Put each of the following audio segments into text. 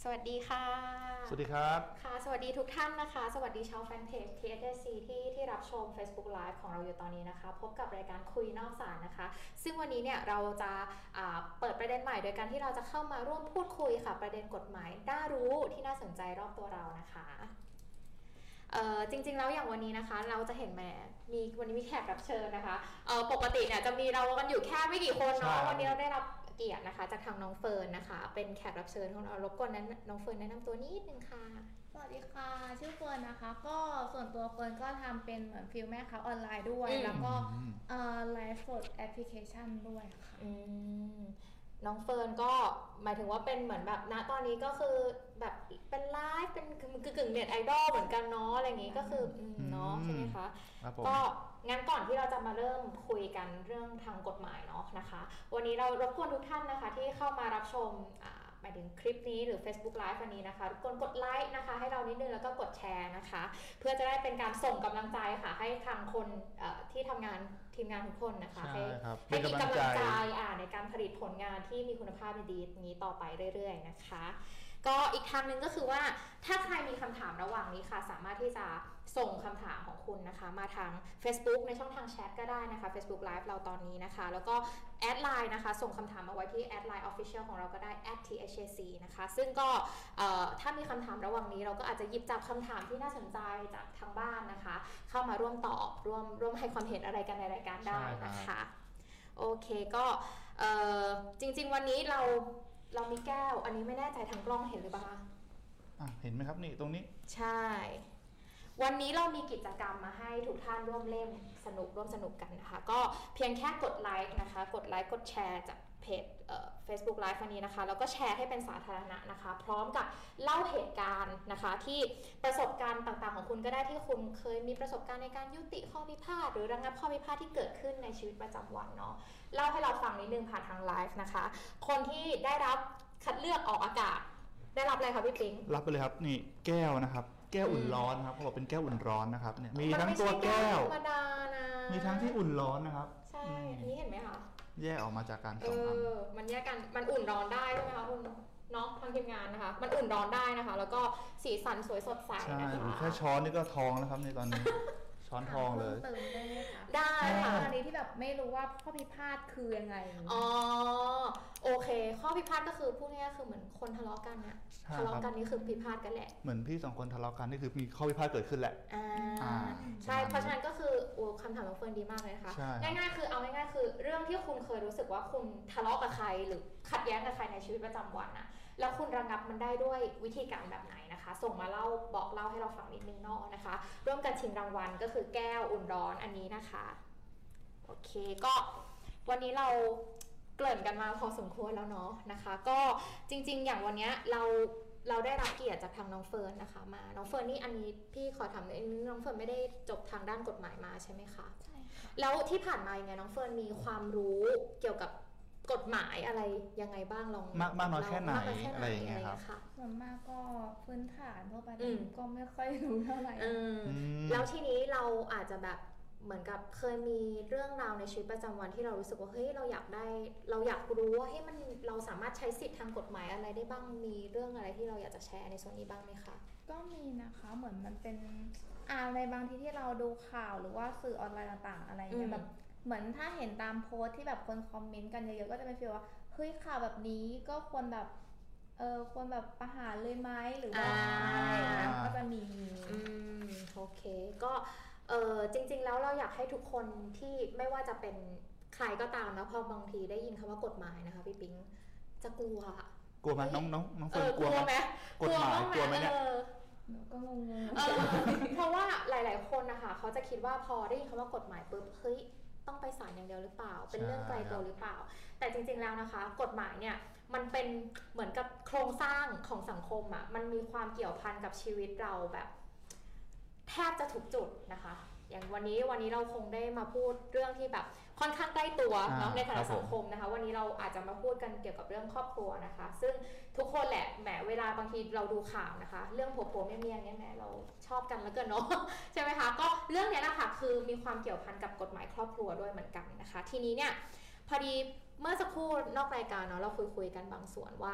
วัสดีค่ะสวัสดีครับค่ะสวัสดีทุกท่านนะคะสวัสดีชาวแฟนเพจ TSC ที่รับชม Facebook Live ของเราอยู่ตอนนี้นะคะพบกับรายการคุยนอกศาลนะคะซึ่งวันนี้เนี่ยเราจะเปิดประเด็นใหม่โดยการที่เราจะเข้ามาร่วมพูดคุยค่ะประเด็นกฎหมายน่ารู้ที่น่าสนใจรอบตัวเรานะคะจริงๆแล้วอย่างวันนี้นะคะเราจะเห็นวันนี้มีแขกรับเชิญนะคะปกติเนี่ยจะมีเรากันอยู่แค่ไม่กี่คนเนาะวันนี้เราได้รับเกียรตินะคะจากทางน้องเฟิร์นนะคะเป็นแขกรับเชิญของเรารบกวนนั้นน้องเฟิร์นแนะนำตัวนิดนึงค่ะสวัสดีค่ะชื่อเฟิร์นนะคะก็ส่วนตัวเฟิร์นก็ทำเป็นเหมือนฟิลแม่ค้าออนไลน์ด้วยแล้วก็ไลฟ์สดแอปพลิเคชันด้วยค่ะน้องเฟิร์นก็หมายถึงว่าเป็นเหมือนแบบณตอนนี้ก็คือแบบเป็นไลฟ์เป็นกึ่งเน็ตไอดอลเหมือนกันเนาะอะไรอย่างงี้ก็คือเนาะใช่ไหมคะก็งั้นก่อนที่เราจะมาเริ่มคุยกันเรื่องทางกฎหมายเนาะนะคะวันนี้เรารบกวนทุกท่านนะคะที่เข้ามารับชมหมายถึงคลิปนี้หรือ Facebook Live วันนี้นะคะรบกวนกดไลค์นะคะให้เรานิดนึงแล้วก็กดแชร์นะคะเพื่อจะได้เป็นการส่งกำลังใจค่ะให้ทางคนที่ทำงานทีมงานทุกคนนะคะให้มีกำลังใจในการผลิตผลงานที่มีคุณภาพดีๆนี้ต่อไปเรื่อยๆนะคะก็อีกทางนึงก็คือว่าถ้าใครมีคำถามระหว่างนี้ค่ะสามารถที่จะส่งคำถามของคุณนะคะมาทาง Facebook ในช่องทางแชทก็ได้นะคะ Facebook Live เราตอนนี้นะคะแล้วก็แอดไลน์นะคะส่งคำถามมาไว้ที่แอดไลน์ Official ของเราก็ได้ @thc นะคะซึ่งก็ถ้ามีคำถามระหว่างนี้เราก็อาจจะหยิบจับคำถามที่น่าสนใจจากทางบ้านนะคะเข้ามาร่วมตอบร่วมให้ความเห็นอะไรกันในรายการได้นะคะโอเคก็จริงๆวันนี้เรามีแก้วอันนี้ไม่แน่ใจทางกล้องเห็นหรือเปล่าคะเห็นไหมครับนี่ตรงนี้ใช่วันนี้เรามีกิจกรรมมาให้ทุกท่านร่วมเล่นร่วมสนุกกันนะคะก็เพียงแค่กดไลค์นะคะกดไลค์กดแชร์จากเพจFacebook Live วันนี้นะคะแล้วก็แชร์ให้เป็นสาธารณะนะคะพร้อมกับเล่าเหตุการณ์นะคะที่ประสบการณ์ต่างๆของคุณก็ได้ที่คุณเคยมีประสบการณ์ในการยุติข้อพิพาทหรือระงับข้อพิพาทที่เกิดขึ้นในชีวิตประจำวันเนาะเล่าให้เราฟังนิดนึงผ่านทางไลฟ์นะคะคนที่ได้รับคัดเลือกออกอากาศได้รับอะไรคะพี่ปิ๊งรับไปเลยครับนี่แก้วนะครับแก้วอุ่นร้อนนะครับเขาบอกเป็นแก้วอุ่นร้อนนะครับเนี่ยมีทั้งตัวแก้วธรรมดานะมีทั้งที่อุ่นร้อนนะครับใช่อันนี้เห็นไหมคะแยกออกมาจากการสองอันมันแยกกันมันอุ่นร้อนได้ใช่ไหมคะคุณเนาะทางทีมงานนะคะมันอุ่นร้อนได้นะคะแล้วก็สีสันสวยสดใสนะคะแค่ช้อนนี่ก็ทองแล้วครับในตอนนี้ช้อนทองเลยเติมได้ไหมคะได้ค่ะอันนี้ที่แบบไม่รู้ว่าข้อพิพาทคือยังไงโอเคข้อพิพาทก็คือพูดง่ายๆคือเหมือนคนทะเลาะกันเนี่ยทะเลาะกันนี่คือพิพาทกันแหละเหมือนพี่สองคนทะเลาะกันนี่คือมีข้อพิพาทเกิดขึ้นแหละใช่เพราะฉะนั้นก็คือคำถามของเฟิร์นดีมากเลยนะคะง่ายๆคือเอาง่ายๆคือเรื่องที่คุณเคยรู้สึกว่าคุณทะเลาะกับใครหรือขัดแย้งกับใครในชีวิตประจำวันนะแล้วคุณระงับมันได้ด้วยวิธีการแบบไหนนะคะส่งมาบอกเล่าให้เราฟังนิดนึงเนาะนะคะร่วมกันชิงรางวัลก็คือแก้วอุ่นร้อนอันนี้นะคะโอเคก็วันนี้เราเกริ่นกันมาพอสมควรแล้วเนาะนะคะก็จริงๆอย่างวันนี้เราได้รับเกียรติจากทางน้องเฟิร์นนะคะมาน้องเฟิร์นนี่อันนี้พี่ขอถามน้องเฟิร์นไม่ได้จบทางด้านกฎหมายมาใช่ไหมคะใช่ค่ะแล้วที่ผ่านมายังไงน้องเฟิร์นมีความรู้เกี่ยวกับกฎหมายอะไรยังไงบ้างลองมากน้อยแค่ไหนอะไรอย่างเงี้ยครับส่วนมากก็พื้นฐานทั่วไปก็ไม่ค่อยรู้เท่าไหร่แล้วทีนี้เราอาจจะแบบเหมือนกับเคยมีเรื่องราวในชีวิตประจำวันที่เรารู้สึกว่าเฮ้ยเราอยากรู้ว่าให้มันเราสามารถใช้สิทธิทางกฎหมายอะไรได้บ้างมีเรื่องอะไรที่เราอยากจะแชร์ในส่วนนี้บ้างไหมคะก็มีนะคะเหมือนมันเป็นในบางทีที่เราดูข่าวหรือว่าสื่อออนไลน์ต่างๆอะไรเงี้ยแบบเหมือนถ้าเห็นตามโพสที่แบบคนคอมเมนต์กันเยอะๆก็จะเป็นฟีลว่าเฮ้ยข่าวแบบนี้ก็ควรแบบควรแบบประหารเลยไหมหรือว่าก็จะมีโอเคก็จริงๆแล้วเราอยากให้ทุกคนที่ไม่ว่าจะเป็นใครก็ตามนะพอบางทีได้ยินคำว่ากฎหมายนะคะพี่ปิ๊งจะกลัวไหมน้องเฟิร์นกลัวไหมกฎหมายกลัวไหมเนี่ยก็งงเพราะว่าหลายๆคนนะคะเขาจะคิดว่าพอได้ยินคำว่ากฎหมายปุ๊บเฮ้ยต้องไปศาลอย่างเดียวหรือเปล่าเป็นเรื่องไกลตัวหรือเปล่าแต่จริงๆแล้วนะคะกฎหมายเนี่ยมันเป็นเหมือนกับโครงสร้างของสังคมอ่ะมันมีความเกี่ยวพันกับชีวิตเราแบบแทบจะทุกจุดนะคะอย่างวันนี้เราคงได้มาพูดเรื่องที่แบบค่อนข้างใกล้ตัวเนาะในฐานะสังคมนะคะวันนี้เราอาจจะมาพูดกันเกี่ยวกับเรื่องครอบครัวนะคะซึ่งทุกคนแหละแหมเวลาบางทีเราดูข่าวนะคะเรื่องผัวเมียเนี่ยแหมเราชอบกันแล้วกันเนาะใช่ไหมคะก็เรื่องนี้นะคะคือมีความเกี่ยวพันกับกฎหมายครอบครัวด้วยเหมือนกันนะคะทีนี้เนี่ยพอดีเมื่อสักครู่นอกรายการเนาะเราคุยกันบางส่วนว่า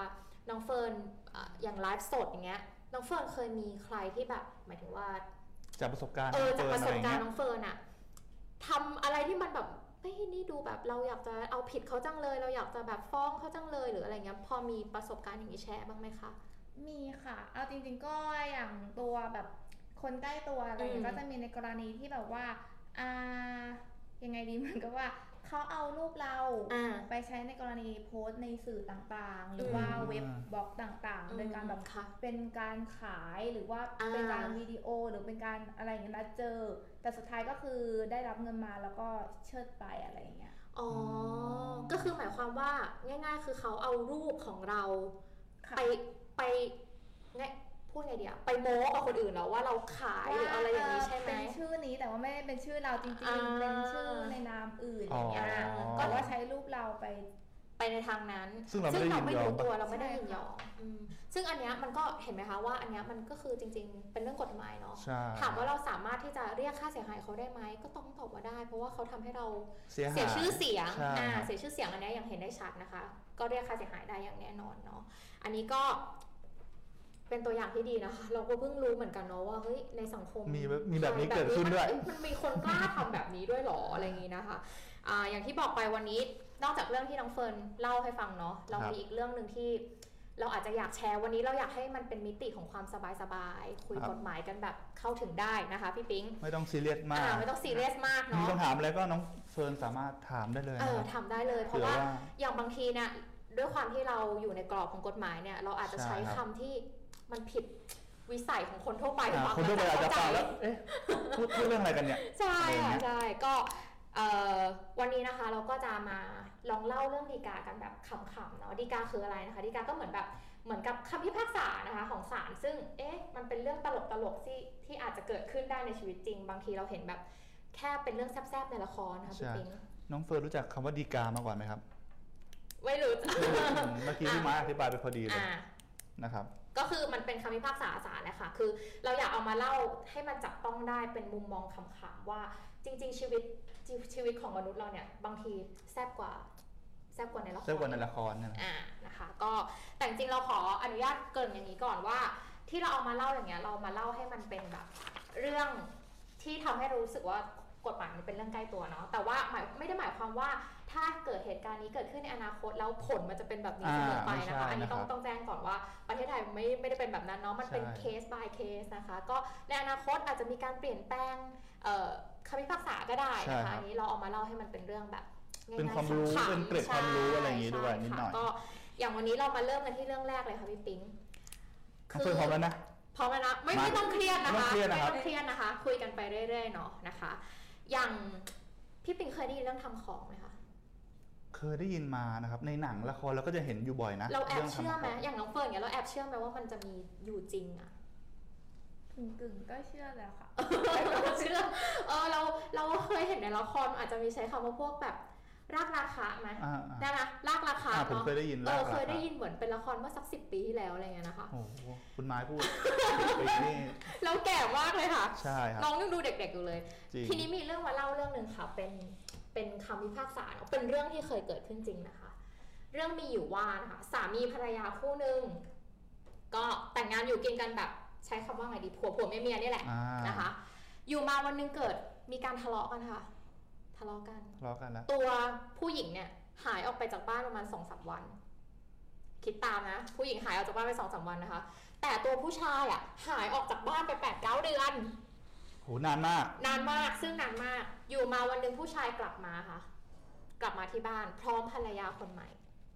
น้องเฟิร์นอย่างไลฟ์สดอย่างเงี้ยน้องเฟิร์นเคยมีใครที่แบบหมายถึงว่าจากประสบการณ์จากประสบการณ์น้องเฟิร์นอะทำอะไรที่มันแบบเฮ้ยนี่ดูแบบเราอยากจะเอาผิดเขาจังเลยเราอยากจะแบบฟ้องเขาจังเลยหรืออะไรเงี้ยพอมีประสบการณ์อย่างนี้แชร์บ้างไหมคะมีค่ะเอาจริงๆก็อย่างตัวแบบคนใกล้ตัวอะไรก็จะมีในกรณีที่แบบว่ายังไงดีเหมือนกับว่าเขาเอารูปเราไปใช้ในกรณีโพสต์ในสื่อต่างๆหรือว่าเว็บบล็อกต่างๆโดยการแบบเป็นการขายหรือว่าเป็นการวิดีโอหรือเป็นการอะไรอย่างเงี้ยนะเจอแต่สุดท้ายก็คือได้รับเงินมาแล้วก็เชิดไปอะไรอย่างเงี้ยอ๋อก็คือหมายความว่าง่ายๆคือเขาเอารูปของเราไปพูดไงเดียวไปโม้กับคนอื่นแล้วว่าเราขายหรืออะไรอย่างนี้ใช่ไหมเป็นชื่อนี้แต่ว่าไม่ได้เป็นชื่อเราจริงๆเป็นชื่อในนามอื่นอย่างเงี้ยก็ว่าใช้รูปเราไปในทางนั้นซึ่งเราไม่รู้ตัวเราไม่ได้ยินยอมซึ่งอันเนี้ยมันก็เห็นไหมคะว่าอันเนี้ยมันก็คือจริงๆเป็นเรื่องกฎหมายเนาะถามว่าเราสามารถที่จะเรียกค่าเสียหายเขาได้ไหมก็ต้องตอบว่าได้เพราะว่าเขาทำให้เราเสียชื่อเสียงเสียชื่อเสียงอันนี้อย่างเห็นได้ชัดนะคะก็เรียกค่าเสียหายได้อย่างแน่นอนเนาะอันนี้ก็เป็นตัวอย่างที่ดีนะคะเราก็เพิ่งรู้เหมือนกันเนาะว่าเฮ้ยในสังคมมีแบบนี้เกิดขึ้นด้วยมันมีคนกล้าทำแบบนี้ด้วยหรออะไรอย่างนี้นะคะอย่างที่บอกไปวันนี้นอกจากเรื่องที่น้องเฟิร์นเล่าให้ฟังเนาะเรามีอีกเรื่องนึงที่เราอาจจะอยากแชร์วันนี้เราอยากให้มันเป็นมิติของความสบายๆคุยกฎหมายกันแบบเข้าถึงได้นะคะพี่ปิ๊งไม่ต้องซีเรียสมากไม่ต้องซีเรียสมากเนาะมีคำถามอะไรก็น้องเฟิร์นสามารถถามได้เลยถามได้เลยเพราะว่าอย่างบางทีเนี่ยด้วยความที่เราอยู่ในกรอบของกฎหมายเนี่ยเราอาจจะใช้คำที่มันผิดวิสัยของคนทั่วไปคนทั่วไปอาจจะฟังแล้วพูดเรื่องอะไรกันเนี่ยใช่ใช่ก็วันนี้นะคะเราก็จะมาลองเล่าเรื่องฎีกากันแบบขำๆเนาะฎีกาคืออะไรนะคะฎีกาก็เหมือนกับคำพิพากษานะคะของศาลซึ่งมันเป็นเรื่องตลกที่อาจจะเกิดขึ้นได้ในชีวิตจริงบางทีเราเห็นแบบแค่เป็นเรื่องแซ่บๆในละครนะคะพี่ปิ๊งน้องเฟิร์นรู้จักคำว่าฎีกามาก่อนไหมครับไม่รู้เมื่อกี้พี่มาอธิบายไปพอดีเลยนะครับก็คือมันเป็นคำพิพากษาศาลแหละค่ะคือเราอยากเอามาเล่าให้มันจับต้องได้เป็นมุมมองขำๆว่าจริงๆชีวิตของมนุษย์เราเนี่ยบางทีแซ่บกว่าในละครนะคะก็แต่จริงๆเราขออนุญาตเกริ่นอย่างนี้ก่อนว่าที่เราเอามาเล่าอย่างเงี้ยเรามาเล่าให้มันเป็นแบบเรื่องที่ทำให้รู้สึกว่ากฎหมายมันเป็นเรื่องใกล้ตัวเนาะแต่ว่าไม่ได้หมายความว่าถ้าเกิดเหตุการณ์นี้เกิดขึ้นในอนาคตแล้วผลมันจะเป็นแบบนี้เสมอไปนะคะอันนี้ต้องแจ้งก่อนว่าประเทศไทยไม่ได้เป็นแบบนั้นเนาะมันเป็นเคส by เคสนะคะก็ในอนาคตอาจจะมีการเปลี่ยนแปลงคำพิพากษาก็ได้นะคะอันนี้เราเอามาเล่าให้มันเป็นเรื่องแบบเป็นความรู้เป็นเกร็ดความรู้อะไรอย่างนี้ด้วยนิดหน่อยก็อย่างวันนี้เรามาเริ่มกันที่เรื่องแรกเลยค่ะพี่ปิ๊งคือพร้อมแล้วนะพร้อมแล้วนะไม่ต้องเครียดนะคะไม่ต้องเครียดนะคะคุยกันไปเรื่อยๆเนาะนะคะอย่างพี่ปิ๊งเคยได้ยินเรื่องทำของไหมคะเคยได้ยินมานะครับในหนังละครเราก็จะเห็นอยู่บ่อยนะเราแอบเชื่อไหมอย่างน้องเฟิร์นเนี่ยเราแอบเชื่อไหมว่ามันจะมีอยู่จริงอะกึ่งก็เชื่อแหละค่ะเชื่อเราเคยเห็นในละครอาจจะมีใช้คำว่าพวกแบบรากราคาไหมได้ไหมรากราคาผมเคยได้ยินเคยได้ยินเหมือนเป็นละครเมื่อสัก10 ปีที่แล้วอะไรเงี้ยนะคะโอ้คุณไม้พูดเราแก่มากเลยค่ะใช่ครับน้องยังดูเด็กๆอยู่เลยทีนี้มีเรื่องมาเล่าเรื่องนึงค่ะเป็นคำพิพากษาเป็นเรื่องที่เคยเกิดขึ้นจริงนะคะเรื่องมีอยู่ว่านะคะสามีภรรยาคู่นึงก็แต่งงานอยู่กินกันแบบใช้คำว่าไงดีผัวเมียนี่แหละนะคะอยู่มาวันนึงเกิดมีการทะเลาะกันค่ะทะเลาะกันแล้วตัวผู้หญิงเนี่ยหายออกไปจากบ้านประมาณ 2-3 วันคิดตามนะผู้หญิงหายออกจากบ้านไป 2-3 วันนะคะแต่ตัวผู้ชายหายออกจากบ้านไป 8-9 เดือนโหนานมากซึ่งนานมากอยู่มาวันนึงผู้ชายกลับมาค่ะกลับมาที่บ้านพร้อมภรรยาคนใหม่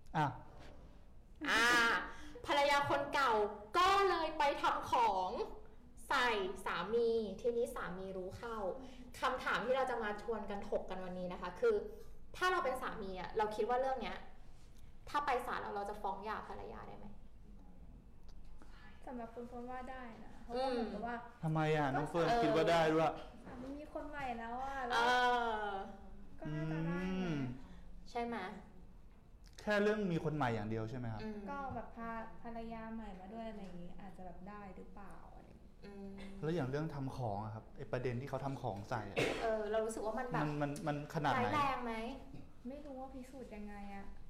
ภรรยาคนเก่าก็เลยไปทำของใส่สามีทีนี้สามีรู้เข้าคำถามที่เราจะมาชวนกันถกกันวันนี้นะคะคือถ้าเราเป็นสามีเราคิดว่าเรื่องเนี้ยถ้าไปศาลเราจะฟ้องหย่าภรรยาได้ไหมสำหรับคุณฟ้องว่าได้นะเพราะว่าเหมือนกับว่าทำไมน้องเฟิร์นคิดว่าได้ด้วยสามีมีคนใหม่แล้วก็น่าจะได้ใช่ไหมแค่เรื่องมีคนใหม่อย่างเดียวใช่ไหมครับก็แบบพาภรรยาใหม่มาด้วยอะไรอย่างนี้อาจจะแบบได้หรือเปล่าแล้วอย่างเรื่องทำของครับไอประเด็นที่เขาทำของใส่เรารู้สึกว่ามันแบบมันขนาดไหนแรงไหมไม่รู้ว่าพิสูจน์ยังไง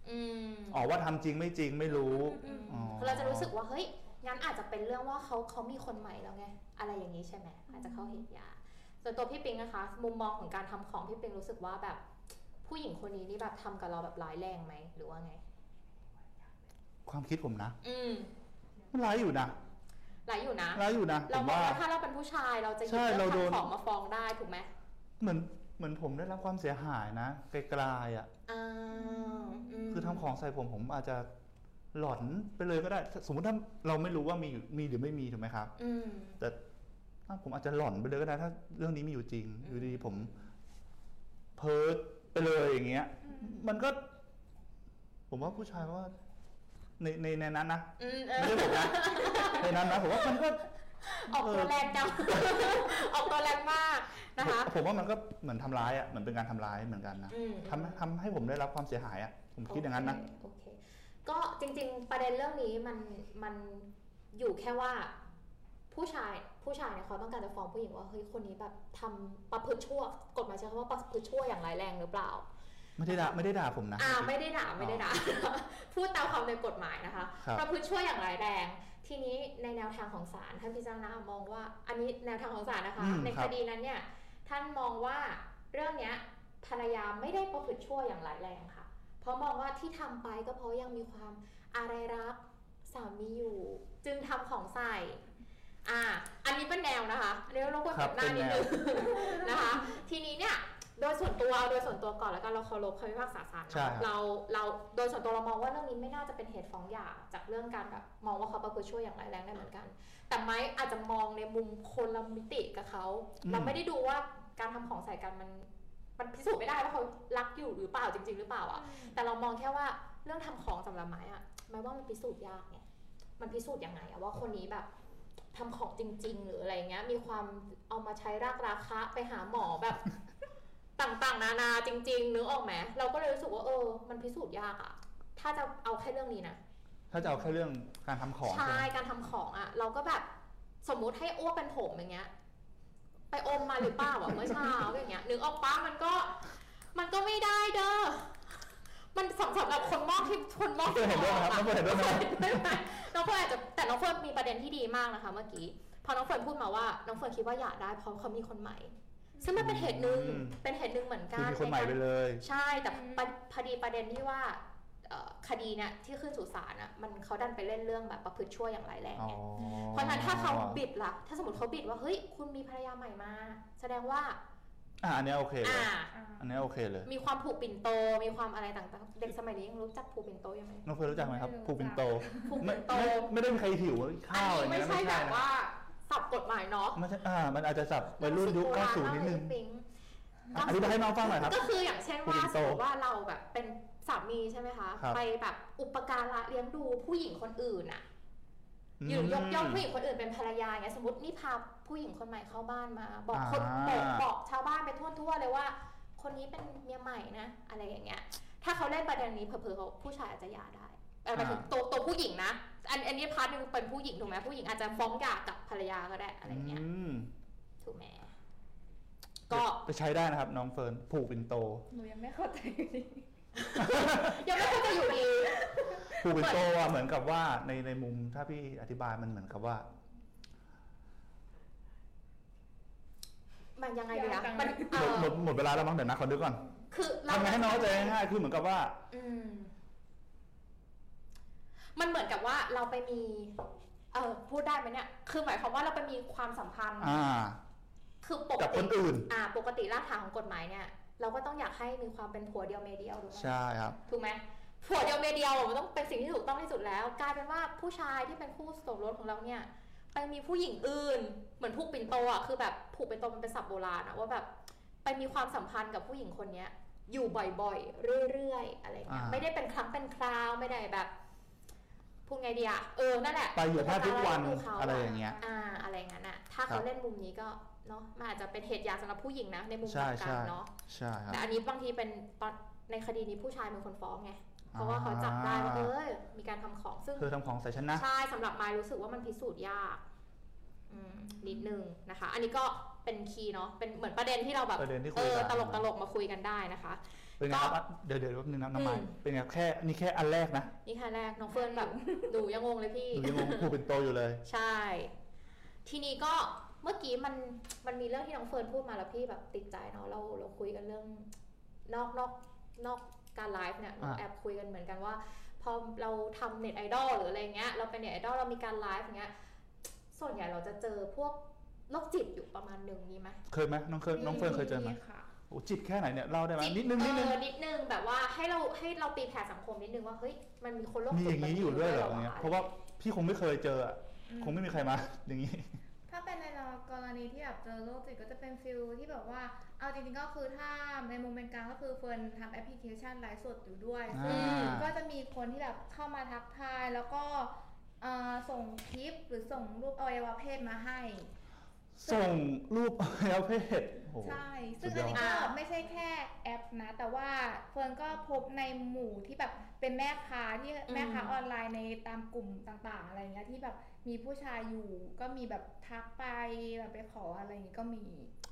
อ๋อว่าทำจริงไม่จริงไม่รู้เราจะรู้สึกว่าเฮ้ยงั้นอาจจะเป็นเรื่องว่าเขามีคนใหม่แล้วไงอะไรอย่างนี้ใช่ไหมอาจจะเข้าเหตุยาส่วนตัวพี่ปิงนะคะมุมมองของการทำของพี่ปิงรู้สึกว่าแบบผู้หญิงคนนี้นี่แบบทำกับเราแบบร้ายแรงไหมหรือว่าไงความคิดผมนะมันร้ายอยู่นะร้ายอยู่นะเราบอกว่าถ้าเราเป็นผู้ชายเราจะหยิบเรื่องของมาฟ้องได้ถูกไหมเหมือนผมได้รับความเสียหายนะไกลๆอ่ะคือทำของใส่ผมอาจจะหลอนไปเลยก็ได้สมมติถ้าเราไม่รู้ว่ามีหรือไม่มีถูกไหมครับแต่ผมอาจจะหลอนไปเลยก็ได้ถ้าเรื่องนี้มีอยู่จริงอยู่ดีผมเพิร์ทไปเลยอย่างเงี้ยมันก็ผมว่าผู้ชายว่าในนั้นนะไม่ได้ผมนะในนั้นนะผมว่ามันก็ออกตัวแรงจังออกตัวแรงมากนะคะผมว่ามันก็เหมือนทำร้ายอ่ะเหมือนเป็นการทำร้ายเหมือนกันนะทำให้ผมได้รับความเสียหายอ่ะผมคิดอย่างนั้นนะโอเคก็จริงๆประเด็นเรื่องนี้มันอยู่แค่ว่าผู้ชายเนี่ยเขาต้องการจะฟ้องผู้หญิงว่าเฮ้ยคนนี้แบบทำประพฤติชั่วกฎหมายใช้คำว่าประพฤติชั่วอย่างร้ายแรงหรือเปล่าไม่ได้ด่าผมนะไม่ได้ด่าพูดตามความในกฎหมายนะคะประพฤติชั่วอย่างร้ายแรงทีนี้ในแนวทางของศาลท่านพิจารณามองว่าอันนี้แนวทางของศาลนะคะในคดีนั้นเนี่ยท่านมองว่าเรื่องนี้ภรรยาไม่ได้ประพฤติชั่วอย่างร้ายแรงค่ะเพราะมองว่าที่ทำไปก็เพราะยังมีความอะไรรักสามีอยู่จึงทำของใส่อันนี้เป็นแนวนะคะเรียกเราควรเก็บหน้านิดนึงนะคะทีนี้เนี่ยโดยส่วนตัวก่อนแล้วกันเราเคารพคำพิพากษาศาลเราโดยส่วนตัวเรามองว่าเรื่องนี้ไม่น่าจะเป็นเหตุฟ้องหย่าจากเรื่องการแบบมองว่าเขาประพฤติชั่วอย่างร้ายแรงได้เหมือนกันแต่ไม้อาจจะมองในมุมคนละมิติกับเขาเราไม่ได้ดูว่าการทำของใส่กันมันพิสูจน์ไม่ได้ว่าเขารักอยู่หรือเปล่าจริงๆหรือเปล่าแต่เรามองแค่ว่าเรื่องทำของสำหรับไม้หมายว่ามันพิสูจน์ยากไงมันพิสูจน์ยังไงว่าคนนี้แบบทำของจริงๆหรืออะไรเงี้ยมีความเอามาใช้รากราคะไปหาหมอแบบต่างๆนานาจริงๆนึกออกไหมเราก็เลยรู้สึกว่ามันพิสูจน์ยากถ้าจะเอาแค่เรื่องนี้นะถ้าจะเอาแค่เรื่องการทำของใช่การทำของเราก็แบบสมมุติให้อ้วกเป็นผมอย่างเงี้ยไปอมมาหรือเปล่าเมื่อเช้าอย่างเงี้ยนึกออกปะมันก็ไม่ได้เด้อมันสำหรับคนมองที่คนมองที่เห็นด้วยครับน้องเฟิร์นเห็นด้วยไหมน้องเฟิร์นอาจจะแต่น้องเฟิร์นมีประเด็นที่ดีมากนะคะเมื่อกี้พอน้องเฟิร์นพูดมาว่าน้องเฟิร์นคิดว่าหย่าได้เพราะเขามีคนใหม่ซึ่งมันเป็นเหตุหนึ่งเหมือนกันมีคนใหม่ไปเลยใช่แต่พอดีประเด็นที่ว่าคดีเนี่ยที่ขึ้นสู่ศาลมันเขาดันไปเล่นเรื่องแบบประพฤติชั่วอย่างร้ายแรงไงเพราะฉะนั้นถ้าเขาบิดล่ะถ้าสมมติเขาบิดว่าเฮ้ยคุณมีภรรยาใหม่มาแสดงว่าอันนี้โอเคเลยอันนี้โอเคเลยมีความผูกปิ่นโตมีความอะไรต่างๆเด็กสมัยนี้ยังรู้จักผูกปิ่นโตยังไหมน้องเฟิร์นรู้จักไหมครับผูกปิ่นโตไม่ได้มีใครหิวข้าวอะไรไม่ใช่แบบว่าสับกฎหมายเนาะมันอาจจะสับวัยรุ่นยุค90นิดนึงอธิบายให้น้องฟังหน่อยครับก็คืออย่างเช่นว่าสมมติว่าเราแบบเป็นสามีใช่ไหมคะไปแบบอุปการะเลี้ยงดูผู้หญิงคนอื่นอยู่ยกย่องผู้หญิงคนอื่นเป็นภรรยาไงสมมตินี่พาผู้หญิงคนใหม่เข้าบ้านมาบอกชาวบ้านไปทั่วเลยว่าคนนี้เป็นเมียใหม่นะอะไรอย่างเงี้ยถ้าเขาเล่นประเด็นนี้เผลอๆเขาผู้ชายอาจจะหย่าได้หมายถึงตัวผู้หญิงนะอันนี้พาร์ทนึงเป็นผู้หญิงถูกไหมผู้หญิงอาจจะฟ้องหย่ากับภรรยาก็ได้อะไรเงี้ยถูกไหมก็ไปใช้ได้นะครับน้องเฟิร์นผูกปิ่นโตหนูยังไม่เข้าใจยังไม่เข้าใจอยู่ดีผูกปิ่นโตเหมือนกับว่าในมุมถ้าพี่อธิบายมันเหมือนกับว่ามันยังไงดีนะมันหมดเวลาแล้วมั้งเดี๋ยวนะขอดูก่อนคือทำไงให้น้องเข้าใจง่ายๆคือเหมือนกับว่ามันเหมือนกับว่าเราไปมีพูดได้ไหมเนี่ยคือหมายความว่าเราไปมีความสัมพันธ์คือปกติคนอื่นปกติรากฐานของกฎหมายเนี่ยเราก็ต้องอยากให้มีความเป็นผัวเดียวเมียเดียวถูกไหมใช่ครับถูกไหมผัวเดียวเมียเดียวมันต้องเป็นสิ่งที่ถูกต้องที่สุดแล้วกลายเป็นว่าผู้ชายที่เป็นคู่สมรสของเราเนี่ยไปมีผู้หญิงอื่นเหมือนผูกปิ่นโตคือแบบผูกปิ่นโตมันเป็นศัพท์โบราณว่าแบบไปมีความสัมพันธ์กับผู้หญิงคนนี้อยู่บ่อยๆเรื่อยๆอะไรเงี้ยไม่ได้เป็นครั้งเป็นคราวไม่ได้แบบพูดไงดีนั่นแหละไปอยู่แทบทุกวันอะไรอย่างเงี้ยอะไรงั้นถ้าเขาเล่นมุมนี้ก็เนาะมันอาจจะเป็นเหตุยาสำหรับผู้หญิงนะในมุมกลับกันเนาะแต่อันนี้บางทีเป็นตอนในคดีนี้ผู้ชายเป็นคนฟ้องไงเพราะว่าเขาจับได้ว่ามีการทำของซึ่งทำของใส่ฉันนะใช่สำหรับไม้รู้สึกว่ามันพิสูจน์ยากนิดนึงนะคะอันนี้ก็เป็นคีย์เนาะเป็นเหมือนประเด็นที่เราแบบตลกมาคุยกันได้นะคะเป็นไงครับเดี๋ยวแป๊บนึงนะน้ำมันเป็นไงแค่นี่แค่อันแรกนะนี่แค่แรกน้องเฟิร์นแบบดูยังงงเลยพี่ดูยังงงพูดเป็นโตอยู่เลยใช่ทีนี้ก็เมื่อกี้มันมีเรื่องที่น้องเฟิร์นพูดมาแล้วพี่แบบติดใจเนาะเราคุยกันเรื่องนอกการไลฟ์เนี่ยเราแอบคุยกันเหมือนกันว่าพอเราทำเน็ตไอดอลหรืออะไรเงี้ยเราเป็นเน็ตไอดอลเรามีการไลฟ์อย่างเงี้ยส่วนใหญ่เราจะเจอพวกโรคจิตอยู่ประมาณนึงมีไหมเคยไหมน้องเฟิร์นเคยเจอไหมโอ้จิตแค่ไหนเนี่ยเล่าได้ไหมนิดนึงแบบว่าให้เราตีแผ่สังคมนิดนึงว่าเฮ้ยมันมีคนโรคจิตมีอย่างนี้อยู่ด้วยเหรอเนี่ยเพราะว่าพี่คงไม่เคยเจอคงไม่มีใครมาอย่างนี้ถ้าเป็นในกรณีที่แบบเจอโรคจิตก็จะเป็นฟิลที่แบบว่าเอาจริงๆก็คือถ้าในมุมเป็นกลางก็คือเฟิร์นทำแอปพลิเคชันไลฟ์สดอยู่ด้วยซึ่งก็จะมีคนที่แบบเข้ามาทักทายแล้วก็ส่งคลิปหรือส่งรูปอวัยวะเพศมาให้ส่งรูปอวัยวะเพศใช่ซึ่งอันนี้ก็ไม่ใช่แค่แอปนะแต่ว่าเฟิร์นก็พบในหมู่ที่แบบเป็นแม่ค้าออนไลน์ในตามกลุ่มต่างๆอะไรเงี้ยที่แบบมีผู้ชายอยู่ก็มีแบบทักไปแบบไปขออะไรอย่างงี้ก็มี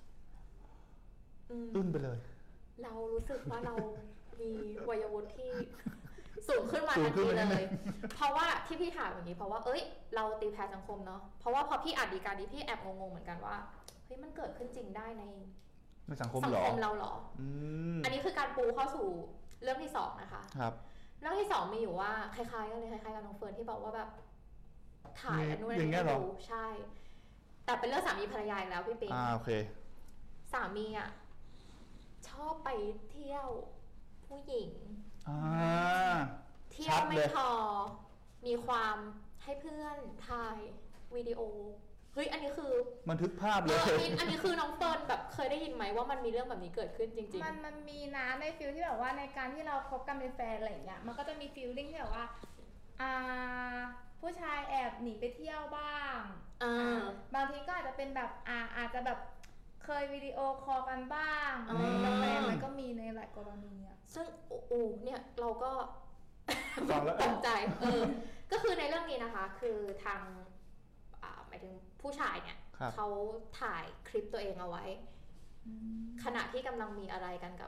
ตุ้นไปเลยเรารู้สึกว่าเรามีวัยวุฒิที่สูงขึ้นมาทันทีเลยเพราะว่าที่พี่ถามอย่างนี้เพราะว่าเราตีแผ่สังคมเนาะเพราะว่าพอพี่อ่านดีการนี้พี่แอบงงๆเหมือนกันว่าเฮ้ยมันเกิดขึ้นจริงได้ในสังคมเราเหรออันนี้คือการปูเข้าสู่เรื่องที่สองนะคะครับเรื่องที่สองมีอยู่ว่าคล้ายๆกันเลยคล้ายๆกับน้องเฟิร์นที่บอกว่าแบบถ่ายอันนู้นอันนี้ดูใช่แต่เป็นเรื่องสามีภรรยาแล้วพี่ปิ๊งโอเคสามีอ่ะชอบไปเที่ยวผู้หญิงเที่ยวไม่พอมีความให้เพื่อนถ่ายวิดีโอเฮ้ยอันนี้คือบันทึกภาพเลยอันนี้คือน้องเฟิร์นแบบเคยได้ยินไหมว่ามันมีเรื่องแบบนี้เกิดขึ้นจริงๆมันมีนะในฟิลที่แบบว่าในการที่เราคบกันเป็นแฟนอะไรอย่างเงี้ยมันก็จะมีฟีลลิ่งที่แบบว่าผู้ชายแอบหนีไปเที่ยวบ้างบางทีก็อาจจะเป็นแบบอาจจะแบบเคยวิดีโอคอลกันบ้างอะไรแบบนี้มันก็มีในหลายกรณีซึ่งเนี่ยเราก็ตกใจก็คือในเรื่องนี้นะคะคือทางหมายถึงผู้ชายเนี่ยเขาถ่ายคลิปตัวเองเอาไว้ขณะที่กำลังมีอะไรกันกับ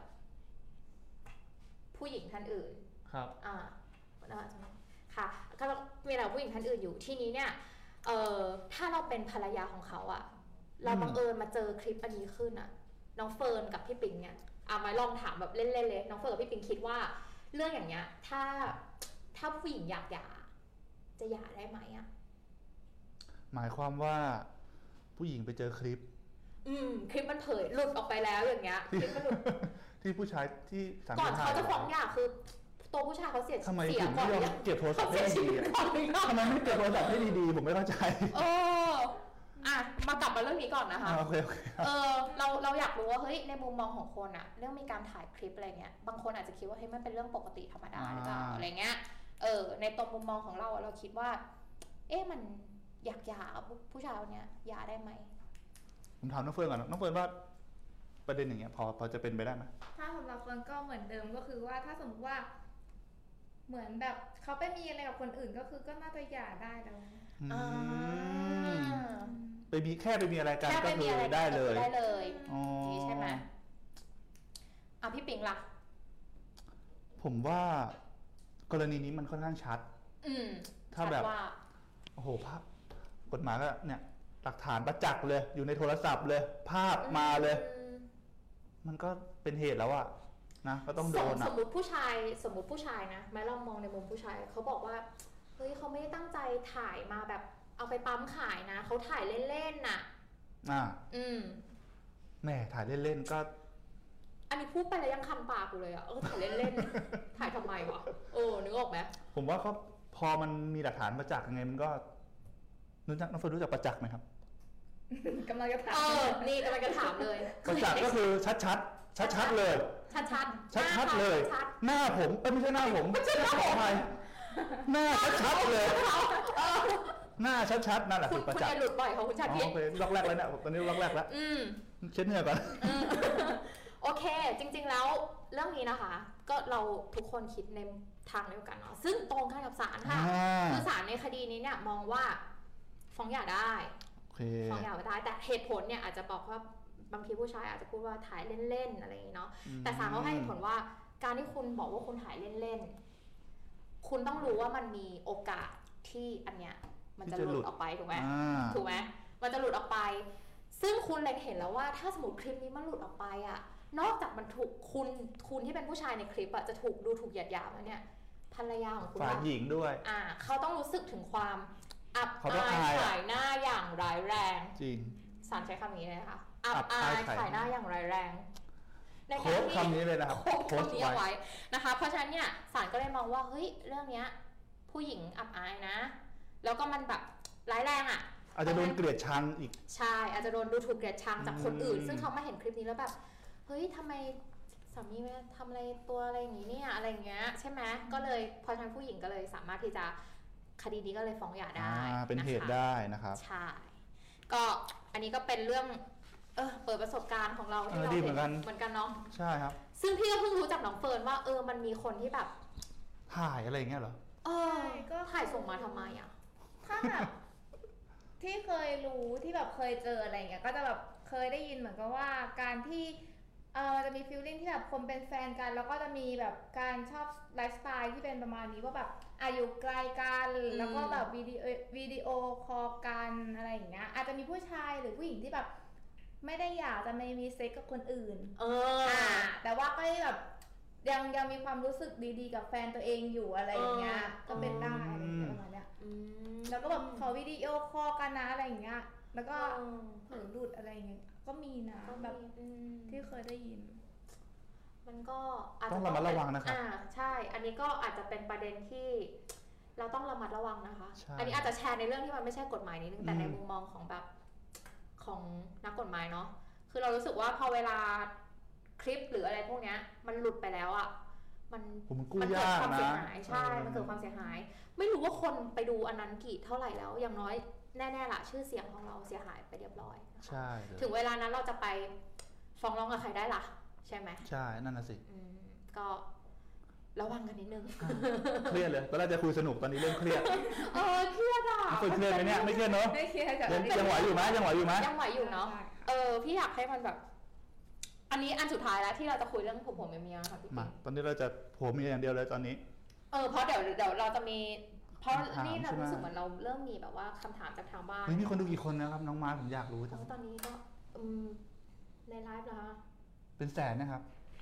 ผู้หญิงท่านอื่นครับค่ะก็มีอะไรผู้หญิงท่านอื่นอยู่ที่นี้เนี่ยถ้าเราเป็นภรรยาของเขาอะเราบังเอิญมาเจอคลิปอันนี้ขึ้นอะน้องเฟิร์นกับพี่ปิงเนี่ยมาลองถามแบบเล่นๆเลยน้องเฟิร์นกับพี่ปิงคิดว่าเรื่องอย่างเงี้ยถ้าผู้หญิงอยากหย่าจะหย่าได้ไหมอะหมายความว่าผู้หญิงไปเจอคลิปคลิปมันเผยหลุดออกไปแล้วอย่างเงี้ยคลิปมันหลุดที่ผู้ชายที่สามีก่อนเขาจะฟ้องหย่าคือตัวผู้ชายเขาเสียทำไมถึงไม่ยอมเก็บโทรศัพท์ให้ดีทำไมไม่เก็บโทรศัพท์ให้ดีๆผมไม่เข้าใจมากลับมาเรื่องนี้ก่อนนะคะโอเคเราอยากรู้ว่าเฮ้ยในมุมมองของคนอะเรื่องมีการถ่ายคลิปอะไรเงี้ยบางคนอาจจะคิดว่าเฮ้ยมันเป็นเรื่องปกติธรรมดาหรือเปล่าอะไรเงี้ยในตรงมุมมองของเราเราคิดว่ามันอยากหย่าผู้ชายคนเนี้ยหย่าได้ไหมผมถามน้องเฟิร์นก่อนน้องเฟิร์นว่าประเด็นอย่างเงี้ยพอจะเป็นไปได้ไหมถ้าสำหรับเฟิร์นก็เหมือนเดิมก็คือว่าถ้าสมมติว่าเหมือนแบบเขาไปมีอะไรกับคนอื่นก็คือก็น่าจะหย่าได้แล้วไปมีอะไรกันก็คือได้เลยนี่ใช่ไหมพี่ปิงล่ะผมว่ากรณีนี้มันค่อนข้างชัดถ้าแบบโอ้โหภาพกฎหมายก็เนี่ยหลักฐานประจักษ์เลยอยู่ในโทรศัพท์เลยภาพมาเลยมันก็เป็นเหตุแล้วอะนะก็ต้องโดนสมมติผู้ชายนะแม้เรามองในมุมผู้ชายเขาบอกว่าเฮ้ยเขาไม่ได้ตั้งใจถ่ายมาแบบเอาไปปั๊มขายนะเขาถ่ายเล่นๆน่ะแหมถ่ายเล่นๆก็อันนี้พูดไปแล้วยังคันปากกูเลยอะถ่ายเล่นๆถ่ายทำไมวะนึกออกไหมผมว่าเขาพอมันมีหลักฐานประจักษ์ยังไงมันก็น้องเฟิร์นรู้จักประจักษ์ไหมครับกำลังจะถามนี่กำลังจะถามเลยประจักษ์ก็คือชัดเลยชัดเลยหน้าผมไม่ใช่หน้าผมขออภัยหน้าชัดเลยหน้าชัดนั่นแหละคือประจักษ์คุณหลุดบ่อยของคุณชาติโอเคล็อกแรกแล้วเนี่ยตอนนี้ล็อกแรกแล้วเช็ดเหงื่อก่อนโอเคจริงๆแล้วเรื่องนี้นะคะก็เราทุกคนคิดในทางเดียวกันเนาะซึ่งตรงกันกับศาลค่ะคือศาลในคดีนี้เนี่ยมองว่าฟ้องหย่าได้ฟ้องหย่าได้แต่เหตุผลเนี่ยอาจจะบอกว่าบางทีผู้ชายอาจจะพูดว่าถ่ายเล่นๆอะไรอย่างนี้เนาะแต่ศาลเขาให้เหตุผลว่าการที่คุณบอกว่าคุณถ่ายเล่นๆคุณต้องรู้ว่ามันมีโอกาสที่อันเนี้ยมันจะหลุดออกไปถูกไหมมันจะหลุดออกไปซึ่งคุณเล็งเห็นแล้วว่าถ้าสมมติคลิปนี้มันหลุดออกไปอะนอกจากมันถูกคุณที่เป็นผู้ชายในคลิปอะจะถูกดูถูกเหยียดหยามแล้วเนี่ยภรรยาของคุณฝ่ายหญิงด้วยเขาต้องรู้สึกถึงความอับอายขายหน้าอย่างร้ายแรงจริงศาลใช้คำนี้เลยค่ะอับอายขายหน้าอย่างร้ายแรงโค้ดคำนี้เลยนะครับโค้ดนี้เอาไว้นะคะเพราะฉะนั้นเนี่ยศาลก็เลยมองว่าเฮ้ยเรื่องเนี้ยผู้หญิงอับอายนะแล้วก็มันแบบร้ายแรงอ่ะอาจจะโดนเกลียดชังอีกใช่อาจจะโดนดูถูกเกลียดชังจากคนอื่นซึ่งเขามาเห็นคลิปนี้แล้วแบบเฮ้ยทำไมสามีมาทำอะไรตัวอะไรอย่างนี้เนี่ยอะไรเงี้ยใช่ไหมก็เลยพอทางผู้หญิงก็เลยสามารถที่จะคดีนี้ก็เลยฟ้องหย่าได้เป็นเหตุได้นะครับใช่ก็อันนี้ก็เป็นเรื่องเปิดประสบการณ์ของเราที่เราเห็นเหมือนกันเนาะใช่ครับซึ่งพี่ก็เพิ่งรู้จากน้องเฟิร์นว่ามันมีคนที่แบบถ่ายอะไรอย่างเงี้ยเหรอก็ถ่ายส่งมาทำไมอ่ะถ้าแบบที่เคยรู้ที่แบบเคยเจออะไรเงี้ยก็จะแบบเคยได้ยินเหมือนกับว่าการที่จะมีฟีลลิ่งที่แบบคนเป็นแฟนกันแล้วก็จะมีแบบการชอบไลฟ์สไตล์ที่เป็นประมาณนี้ว่าแบบอยู่ไกลกันแล้วก็แบบวิดีโอคอลกันอะไรอย่างเงี้ยอาจจะมีผู้ชายหรือผู้หญิงที่แบบไม่ได้อยากจะไม่มีเซ็กกับคนอื่นแต่ว่าก็แบบยังมีความรู้สึกดีๆกับแฟนตัวเองอยู่อะไรอย่างเงี้ยก็เป็นได้อะไรอย่างเงี้ยประมาณเนี้ยแล้วก็แบบขอวิดีโอคอลกันนะอะไรอย่างเงี้ยแล้วก็เผลอหลุดอะไรอย่างเงี้ยก็มีนะแบบที่เคยได้ยินมันก็อาจจะต้องระมัดระวังนะครับใช่อันนี้ก็อาจจะเป็นประเด็นที่เราต้องระมัดระวังนะคะอันนี้อาจจะแชร์ในเรื่องที่มันไม่ใช่กฎหมายนิดนึงแต่ในมุมมองของแบบของนักกฎหมายเนาะคือเรารู้สึกว่าพอเวลาคลิปหรืออะไรพวกนี้มันหลุดไปแล้วอ่ะมันเกิดความเสียหายใช่มันเกิดความเสียหายไม่รู้ว่าคนไปดูอันนั้นกี่เท่าไหร่แล้วอย่างน้อยแน่ๆล่ะชื่อเสียงของเราเสียหายไปเรียบร้อยใช่ถึงเวลานั้นเราจะไปฟ้องร้องกับใครได้ล่ะใช่ไหมใช่นั่นน่ะสิก็ระวังกันนิดนึงเครียดเลยตอนแรกจะคุยสนุกตอนนี้เริ่มเครียดเครียดอ่ะเครียดไหมเนี่ยไม่เครียดเนาะไม่เครียดยังไหวอยู่ไหมยังไหวอยู่เนาะพี่อยากให้มันแบบอันนี้อันสุดท้ายแล้วที่เราจะคุยเรื่องผมเมียค่ะพี่มาตอนนี้เราจะผมเมียอย่างเดียวเลยตอนนี้เพราะเดี๋ยวเราจะมีเพราะนี่เรารู้สึกเหมือนเราเริ่มมีแบบว่าคำถามจากทางบ้านมีคนดูกี่คนนะครับน้องมาผมอยากรู้จังตอนนี้ก็ในไลฟ์นะคะเป็นแสนนะครับ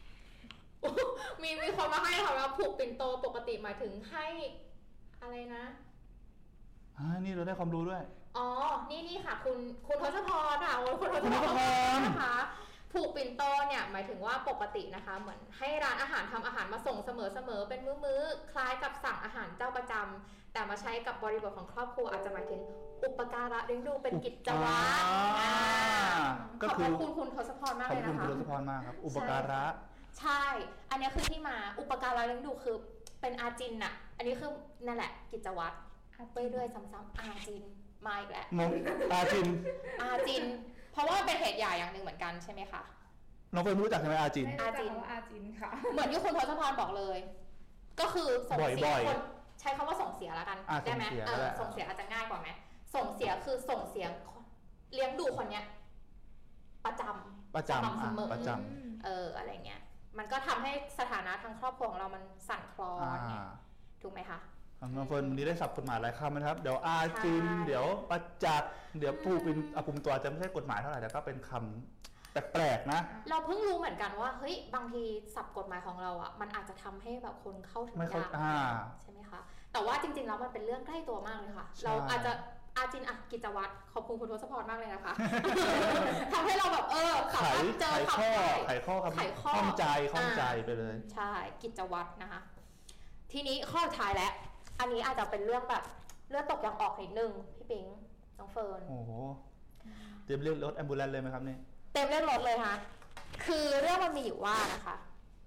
มีคนมาให้ค่ะว่าผูกปิ่นโตปกติหมายถึงให้อะไรนะนี่เราได้ความรู้ด้วยนี่ค่ะคุณทศพรค่ะคุณทศพรนะคะผูกปิ่นโตเนี่ยหมายถึงว่าปกตินะคะเหมือนให้ร้านอาหารทำอาหารมาส่งเสมอเป็นมื้อคล้ายกับสั่งอาหารเจ้าประจำแต่มาใช้กับบริบทของครอบครัวอาจจะหมายถึงอุปการะเลี้ยงดูเป็นกิจวัตรก็คือขอบคุณทศพรมากเลยนะคะขอบคุณทศพรมากครับอุปการะใช่อันนี้คือที่มาอุปการะเลี้ยงดูคือเป็นอาจินน่ะอันนี้คือนั่นแหละกิจวัตรไปเรื่อยซ้ำๆอาจินมาอีกแล้วอาจินเพราะว่าเป็นเหตุใหญ่อย่างหนึ่งเหมือนกันใช่ไหมคะน้องเฟิร์นรู้จักใช่ไหมอาจินค่ะเหมือนที่คุณทศพรบอกเลยก็คือส่งเสียคนใช้คำว่าส่งเสียแล้วกันได้ไหมส่งเสียอาจจะง่ายกว่าไหมส่งเสียคือส่งเสียเลี้ยงดูคนเนี้ยประจำเสมออะไรเงี้ยมันก็ทำให้สถานะทางครอบครัวของเรามันสั่นคลอนไงถูกไหมคะน้องเฟิร์นวันนี้ได้ศัพท์กฎหมายหลายคำนะครับเดี๋ยวอาจินเดี๋ยวประจักษ์เดี๋ยวผูกเป็นปุ่มตัวจะไม่ใช่กฎหมายเท่าไหร่แต่ก็เป็นคำแปลกๆนะเราเพิ่งรู้เหมือนกันว่าเฮ้ยบางทีศัพท์กฎหมายของเราอ่ะมันอาจจะทำให้แบบคนเข้าถึงยากใช่ไหมคะแต่ว่าจริงๆแล้วมันเป็นเรื่องใกล้ตัวมากเลยค่ะเราอาจจะอาจินกิจวัตรขอบคุณคุณทศพรมากเลยนะคะทำให้เราแบบสามารถเจอไขข้อข้องใจไปเลยใช่กิจวัตรนะคะทีนี้ข้อท้ายแล้วอันนี้อาจจะเป็นเรื่องแบบเลือดตกยางออกนิดนึงพี่ปิงน้องเฟิร์นโอ้โหเตรียมเรียกรถแอมบูเลนซ์เลยไหมครับนี่เต็มเรียกรถเลยค่ะคือเรื่องมันมีอยู่ว่านะคะ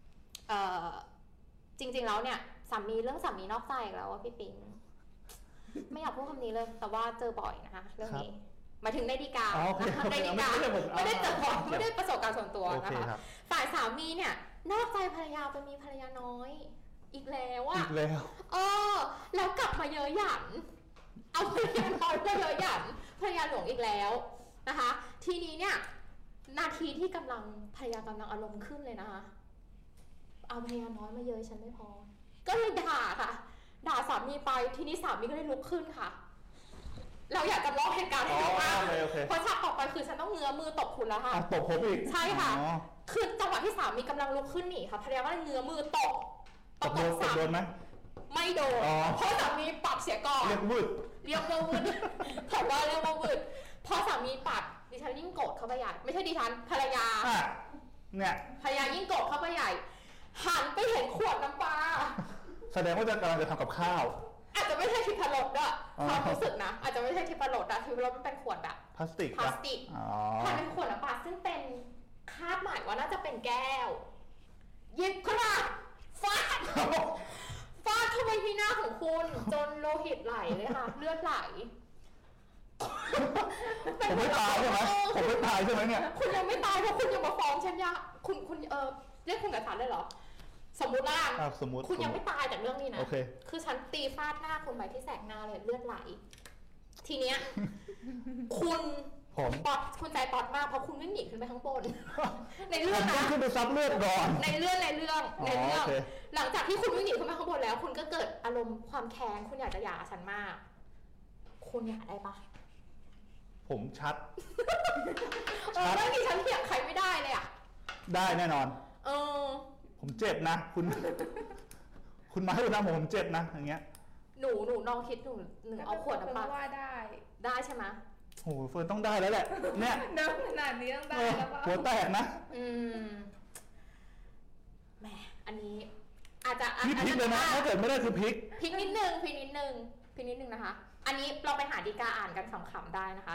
จริงๆแล้วเนี่ยสามีนอกใจแล้วว่าพี่ปิงไม่อยากพูดคำนี้เลยแต่ว่าเจอบ่อยนะคะเรื่องนี้หมายถึงในดีกาในดีกาไม่ได้เจอไม่ได้ประสบการณ์ส่วนตัวนะคะฝ่ายสามีเนี่ยนอกใจภรรยาไปมีภรรยาน้อยอีกแล้วอ่ะแล้วกลับมาเยอะหยันเอาภรรยาน้อยมาเยอะหยันภรรยาหลวงอีกแล้วนะคะทีนี้เนี่ยนาทีที่ภรรยากำลังอารมณ์ขึ้นเลยนะคะเอาภรรยาน้อยมาเย้ยฉันไม่พอก็เลยด่าค่ะด่าสามีไปทีนี้สามีก็เลยลุกขึ้นค่ะเราอยากจำลองเหตุการณ์ให้ดูมากเพราะฉากต่อไปคือฉันต้องเงื้อมือตบคุณแล้วค่ะตบผมอีกใช่ค่ะคือจังหวะที่สามีกำลังลุกขึ้นหนีค่ะภรรยาก็เลยเงื้อมือตบโดนไหมไม่โดนเพราะสามีปัดเสียก่อนเรียกวืดแต่ว่าเรียกว่า วืดพอสามีปัดดิฉันยิ่งโกรธเข้าไปใหญ่ไม่ใช่ดิฉันภรรยาเนี่ยภรรยายิ่งโกรธเข้าไปใหญ่หันไปเห็นขวดน้ำปลาแสดงว่ากำลังจะทำกับข้าวอาจจะไม่ใช่ทิพรสด้วยความรู้สึกนะอาจจะไม่ใช่ทิพรสอะทิพรสมันเป็นขวดแบบพลาสติกมันเป็นขวดน้ำปลาซึ่งเป็นคาดหมายว่าน่าจะเป็นแก้วหยิบขึ้นมาฟาดเข้าไปที่หน้าของคุณจนโลหิตไหลเลยค่ะเลือดไหลผมไม่ตายใช่ไหมผมไม่ตายใช่ไหมเนี่ยคุณยังไม่ตายเพราะคุณยังมาฟ้องฉันยะคุณเรียกคุณกับฉันเลยเหรอสมมุติว่าคุณยังไม่ตายจากเรื่องนี้นะคือฉันตีฟาดหน้าคุณไปที่แสกหน้าเลยเลือดไหลทีเนี้ยคุณใจตอดมากเพราะคุณวิ่งหนีขึ้นไปข้างบนในเรื่องนะขึ้นไปซับเลือดก่อนในเรื่องหลังจากที่คุณวิ่งหนีขึ้นไปข้างบนแล้วคุณก็เกิดอารมณ์ความแค้นคุณอยากจะหย่าฉันมากคุณอยากได้ปะผมชัดไม่มีฉันเถียงใครไม่ได้เลยอ่ะได้แน่นอนผมเจ็บนะคุณมาให้ดูนะผมเจ็บนะอย่างเงี้ยหนูลองคิดหนูเอาขวดน้ำปลาว่าได้ใช่ไหมโอ้เฟิร์นต้องได้แล้วแหละเนี่ยเดิมขนาดนี้ต้องได้แล้วป่ะหัวแตกนะแหมอันนี้อาจจะพริกเลยนะถ้าเกิดไม่ได้คือพริกนิดนึงนะคะอันนี้เราไปหาดีกาอ่านกันขำๆได้นะคะ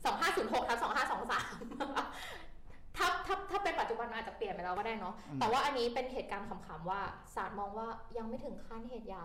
2506/2523ถ้าเป็นปัจจุบันอาจจะเปลี่ยนไปแล้วก็ได้เนาะแต่ว่าอันนี้เป็นเหตุการณ์ขำๆว่าศาลมองว่ายังไม่ถึงขั้นเหตุหย่า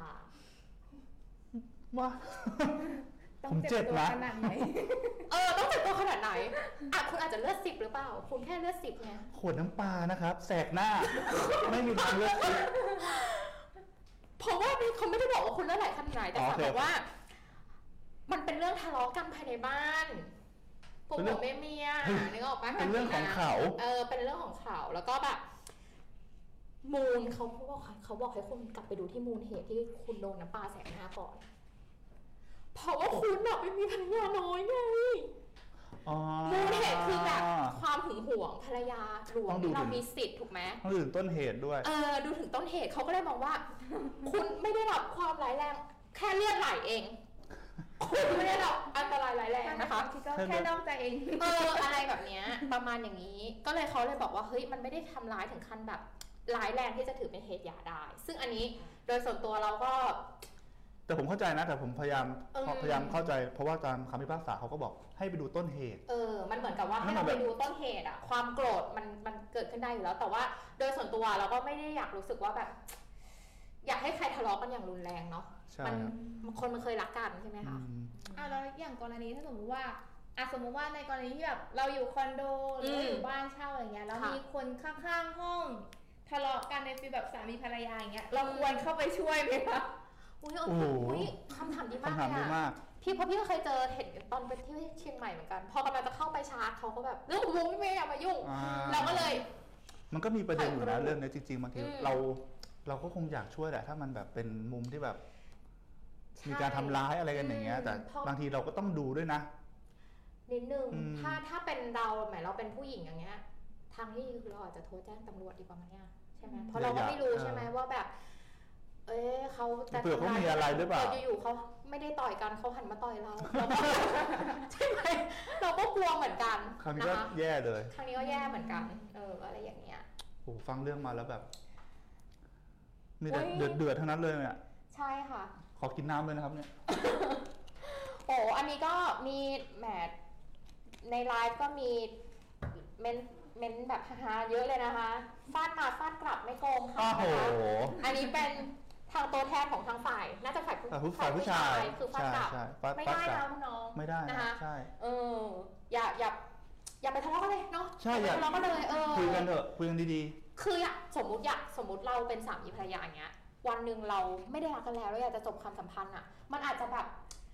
ว่าต้องเจ็บตัวขนาดไหนต้องเจ็บตัวขนาดไหนคุณอาจจะเลือด10หรือเปล่าคุณแค่เลือด10ไงขวดน้ำปลานะครับแสกหน้าไม่มีทางเลือดเพราะว่าเขาไม่ได้บอกว่าคุณเลือดไหลขนาดไหนแต่เขาบอกว่ามันเป็นเรื่องทะเลาะกันภายในบ้านพวกผมเมียนึกออกปะเป็นเรื่องของเขาเป็นเรื่องของเขาแล้วก็แบบมูลเขาบอกให้คุณกลับไปดูที่มูลเหตุที่คุณโดนน้ำปลาแสกหน้าก่อนเพราะว่าคุณแบบไม่มีภรรยาน้อยไงมูลเหตุคือแบบความหึงหวงภรรยาหลวงเรามีสิทธิ์ถูกไหมต้องดูถึงต้นเหตุด้วยดูถึงต้นเหตุเขาก็เลยมองว่าคุณไม่ได้รับความร้ายแรงแค่เลือดไหลเองคุณไม่ได้รับอันตรายร้ายแรงนะคะแค่นอกใจเองอะไรแบบนี้ประมาณอย่างนี้ก็เลยเขาเลยบอกว่าเฮ้ยมันไม่ได้ทำร้ายถึงขั้นแบบร้ายแรงที่จะถือเป็นเหตุหย่าได้ซึ่งอันนี้โดยส่วนตัวเราก็แต่ผมเข้าใจนะแต่ผมพยายามเข้าใจเพราะว่าตามคำพิพากษาเขาก็บอกให้ไปดูต้นเหตุมันเหมือนกับว่าให้เราไปดูต้นเหตุอะความโกรธมันเกิดขึ้นได้อยู่แล้วแต่ว่าโดยส่วนตัวเราก็ไม่ได้อยากรู้สึกว่าแบบอยากให้ใครทะเลาะกันอย่างรุนแรงเนาะคนมันเคยรักกันใช่ไหมคะแล้วอย่างกรณีถ้าสมมติว่าในกรณีที่แบบเราอยู่คอนโดหรืออยู่บ้านเช่าอย่างเงี้ยแล้วมีคนข้างๆห้องทะเลาะกันในฟีลแบบสามีภรรยาอย่างเงี้ยเราควรเข้าไปช่วยไหมคะคำถามดีมากเลยอะพี่เพราะพี่ก็เคยเจอเห็นตอนไปที่เชียงใหม่เหมือนกันพอกำลังจะเข้าไปชาร์จเขาก็แบบเรื่องของมึงไม่อยากมายุ่งเราก็เลยมันก็มีประเด็นอยู่นะเรื่องนี้จริงๆบางทีเราก็คงอยากช่วยแหละถ้ามันแบบเป็นมุมที่แบบมีการทำร้ายอะไรกันอย่างเงี้ยแต่บางทีเราก็ต้องดูด้วยนะนิดนึงถ้าเป็นเราหมายเราเป็นผู้หญิงอย่างเงี้ยทางที่คือเราอาจจะโทรแจ้งตำรวจดีกว่ามั้ยเนี่ยใช่ไหมเพราะเราก็ไม่รู้ใช่ไหมว่าแบบเขาจะทำร้ายอะไรหรือเปล่าอยู่ๆเขาไม่ได้ต่อยกันเขาหันมาต่อยเราใช่ไหมเราก็กลัวเหมือนกันครั้งนี้ก็แย่เลยครั้งนี้ก็แย่เหมือนกันอะไรอย่างเงี้ยโอ้ฟังเรื่องมาแล้วแบบมีแต่เดือดทั้งนั้นเลยเนี่ยใช่ค่ะขอกินน้ำเลยนะครับเนี่ยอันนี้ก็มีแหมในไลฟ์ก็มีเมนแบบฮาเยอะเลยนะคะฟาดมาฟาดกลับไม่โกงค่ะอันนี้เป็นทางตัวแทนของทางฝ่ายน่าจะฝ่ายผู้ชายคือฟาดกลับไม่ได้นะน้องไม่ได้นะคะใช่อย่าไปทะเลาะกันเลยเนาะใช่อย่าทะเลาะกันเลยคุยกันเถอะคุยกันดีๆคือสมมติเราเป็นสามีภรรยาอย่างเงี้ยวันหนึ่งเราไม่ได้รักกันแล้วอยากจะจบความสัมพันธ์อ่ะมันอาจจะแบบ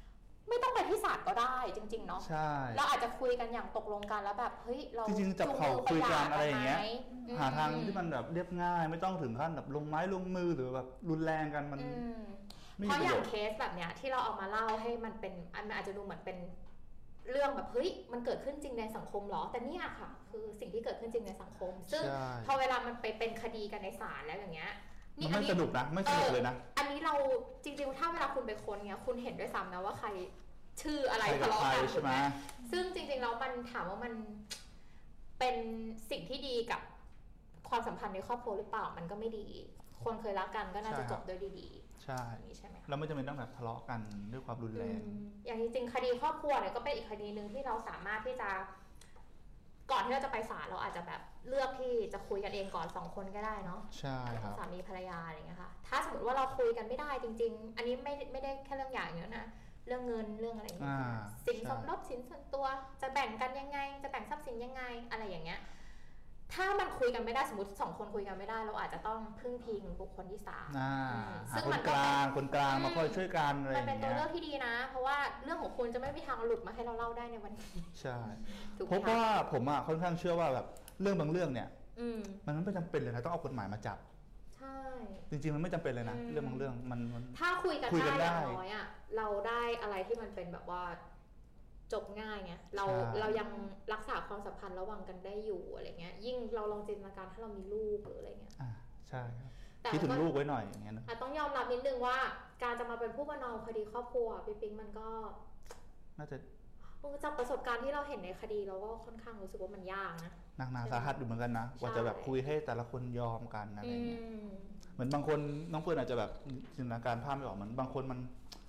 ไม่ต้องไปที่ศาลก็ได้จริงๆเนาะใช่เราอาจจะคุยกันอย่างตกลงกันแล้วแบบเฮ้ยเราจริงๆจับเข่าคุยกันอะไรอย่างเงี้ยหาทางที่มันแบบเรียบง่ายไม่ต้องถึงขั้นแบบลงไม้ลงมือหรือแบบรุนแรงกันมันเพราะอย่างเคสแบบเนี้ยที่เราเอามาเล่าให้มันเป็นมันอาจจะดูเหมือนเป็นเรื่องแบบเฮ้ยมันเกิดขึ้นจริงในสังคมหรอแต่เนี่ยค่ะคือสิ่งที่เกิดขึ้นจริงในสังคมซึ่งพอเวลามันไปเป็นคดีกันในศาลแล้วอย่างเงี้ยมันไม่สนุกนะไม่สนุกเลยนะอันนี้เราจริงๆถ้าเวลาคุณไปค้นเงี้ยคุณเห็นด้วยซ้ำนะว่าใครชื่ออะไรทะเลาะกันใช่ไหมซึ่งจริงๆแล้วมันถามว่ามันเป็นสิ่งที่ดีกับความสัมพันธ์ในครอบครัวหรือเปล่ามันก็ไม่ดีคนเคยรักกันก็น่าจะจบโดยดีๆใช่แล้วไม่จำเป็นต้องแบบทะเลาะกันด้วยความรุนแรงอย่างจริงๆคดีครอบครัวเนี่ยก็เป็นอีกคดีหนึ่งที่เราสามารถที่จะก่อนที่เราจะไปศาลเราอาจจะแบบเลือกที่จะคุยกันเองก่อน2คนก็ได้เนาะใช่ครับสามีภรรยาอะไรอย่างเงี้ยค่ะถ้าสมมติว่าเราคุยกันไม่ได้จริงๆอันนี้ไม่ได้แค่เรื่องอย่างเดียวนะเรื่องเงินเรื่องอะไรอย่างเงี้ยสินสมรสสินส่วนตัวจะแบ่งกันยังไงจะแบ่งทรัพย์สินยังไงอะไรอย่างเงี้ยถ้ามันคุยกันไม่ได้สมมติ2คนคุยกันไม่ได้เราอาจจะต้องพึ่งพิงบุคคลที่3 ซึ่งคนกลางมาคอยช่วยกันอะไรอย่างเงี้ยมันเป็นตัวเลือกที่ดีนะเพราะว่าเรื่องของคุณจะไม่มีทางหลุดมาให้เราเล่าได้ในวันนี้ใช่เพราะว่าผมค่อนข้างเชื่อว่าแบบเรื่องบางเรื่องเนี่ยมันไม่จำเป็นเลยนะต้องเอากฎหมายมาจับใช่จริงๆมันไม่จำเป็นเลยนะเรื่องบางเรื่องมันถ้าคุยกันได้อย่างน้อยอ่ะเราได้อะไรที่มันเป็นแบบว่าจบง่ายไงเรายังรักษาความสัมพันธ์ระหว่างกันได้อยู่อะไรเงี้ยยิ่งเราลองจินตนาการถ้าเรามีลูกหรืออะไรเงี้ยใช่คิดถึงลูกไว้หน่อยอย่างเงี้ยนะต้องยอมรับนิดนึงว่าการจะมาเป็นผู้ประนอมคดีครอบครัวปิ๊งมันก็น่าจะจากประสบการณ์ที่เราเห็นในคดีเราก็ค่อนข้างรู้สึกว่ามันยากนะหนักหนาสาหัสอยู่เหมือนกันนะกว่าจะแบบคุยให้แต่ละคนยอมกันอะไรเงี้ยเหมือนบางคนน้องเฟิร์นอาจจะแบบจินตนาการภาพไม่ออกเหมือนบางคนมัน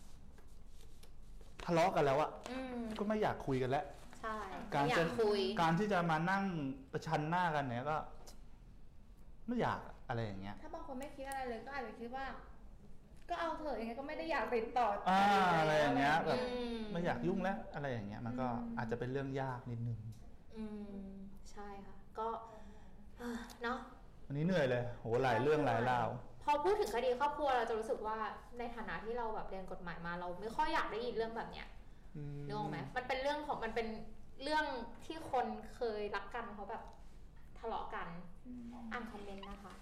ทะเลาะกันแล้วอะก็ไม่อยากคุยกันแล้วใช่การที่จะมานั่งประชันหน้ากันเนี่ยก็ไม่อยากอะไรอย่างเงี้ยถ้าบางคนไม่คิดอะไรเลยก็อาจจะคิดว่าก็เอาเถอะอย่างเงี้ยก็ไม่ได้อยากติดต่ออะไรอย่างเงี้ยแบบไม่อยากยุ่งแล้วอะไรอย่างเงี้ยมันก็อาจจะเป็นเรื่องยากนิดนึงใช่ค่ะก็เนาะวันนี้เหนื่อยเลยโหหลายเรื่องหลายราวพอพูดถึงคดีครอบครัวเราจะรู้สึกว่าในฐานะที่เราแบบเรียนกฎหมายมาเราไม่ค่อยอยากได้ยินเรื่องแบบเนี้ยนึกออกไหมมันเป็นเรื่องของมันเป็นเรื่องที่คนเคยรักกันเขาแบบทะเลาะกันอ่านคอมเมนต์นะคะ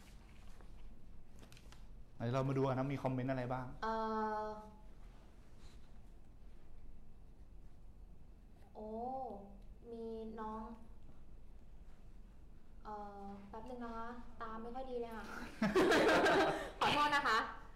เรามาดูกันนะมีคอมเมนต์อะไรบ้างโอ้มีน้องแป๊บนึงนะคะตาไม่ค่อยดีเลยค่ะ ขอโทษนะคะ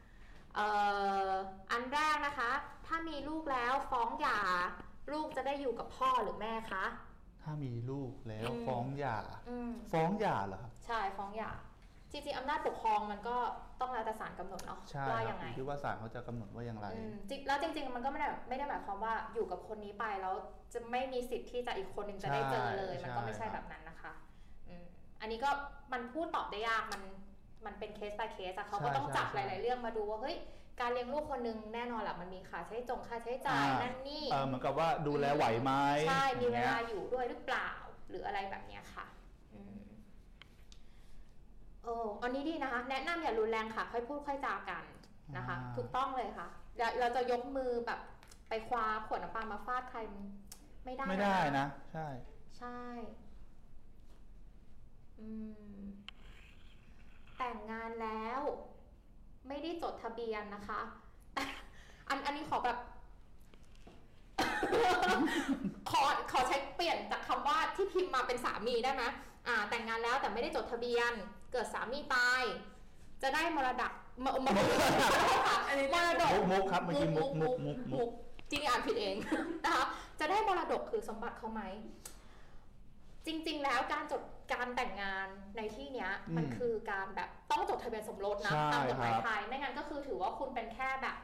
อันแรกนะคะถ้ามีลูกแล้วฟ้องหย่าลูกจะได้อยู่กับพ่อหรือแม่คะถ้ามีลูกแล้วฟ้องหย่าฟ้องหย่าเหรอครับใช่ฟ้องหย่าจริงๆอำนาจปกครองมันก็ต้องแล้วแต่ศาลกำหนดเนาะว่ายังไงที่ว่าศาลเขาจะกำหนดว่าอย่างไรแล้วจริงๆมันก็ไม่ได้หมายความว่าอยู่กับคนนี้ไปแล้วจะไม่มีสิทธิ์ที่จะอีกคนนึงจะได้เจอเลยมันก็ไม่ใช่แบบนั้นนะคะอันนี้ก็มันพูดตอบได้ยากมันเป็นเคส by เคสเขาก็ต้องจับหลายๆเรื่องมาดูว่าเฮ้ยการเลี้ยงลูกคนนึงแน่นอนแหละมันมีค่าใช้จ่ายนั่นนี่เหมือนกับว่าดูแลไหวไหมใช่มีเวลาอยู่ด้วยหรือเปล่าหรืออะไรแบบนี้ค่ะอันนี้ดีนะคะแนะนำอย่ารุนแรงค่ะค่อยพูดค่อยจากันนะคะถูกต้องเลยค่ะเราจะยกมือแบบไปคว้าขวดน้ำปลามาฟาดใครไม่ได้นะใช่แต่งงานแล้วไม่ได้จดทะเบียนนะคะอันนี้ขอแบบ ขอใช้เปลี่ยนจากคำว่าที่พิมพ์มาเป็นสามีได้ไหมแต่งงานแล้วแต่ไม่ได้จดทะเบียนเกิดสามีตายจะได้มรดกมรดกมุกครับเมื่อกี้มุกจริงอ่านผิดเองนะคะจะได้มรดกคือสมบัติเขาไหมจริงๆแล้วการแต่งงานในที่เนี้ยมันคือการแบบต้องจดทะเบียนสมรสนะตามกฎหมายไทยไม่งั้นก็คือถือว่าคุณเป็นแค่แบบ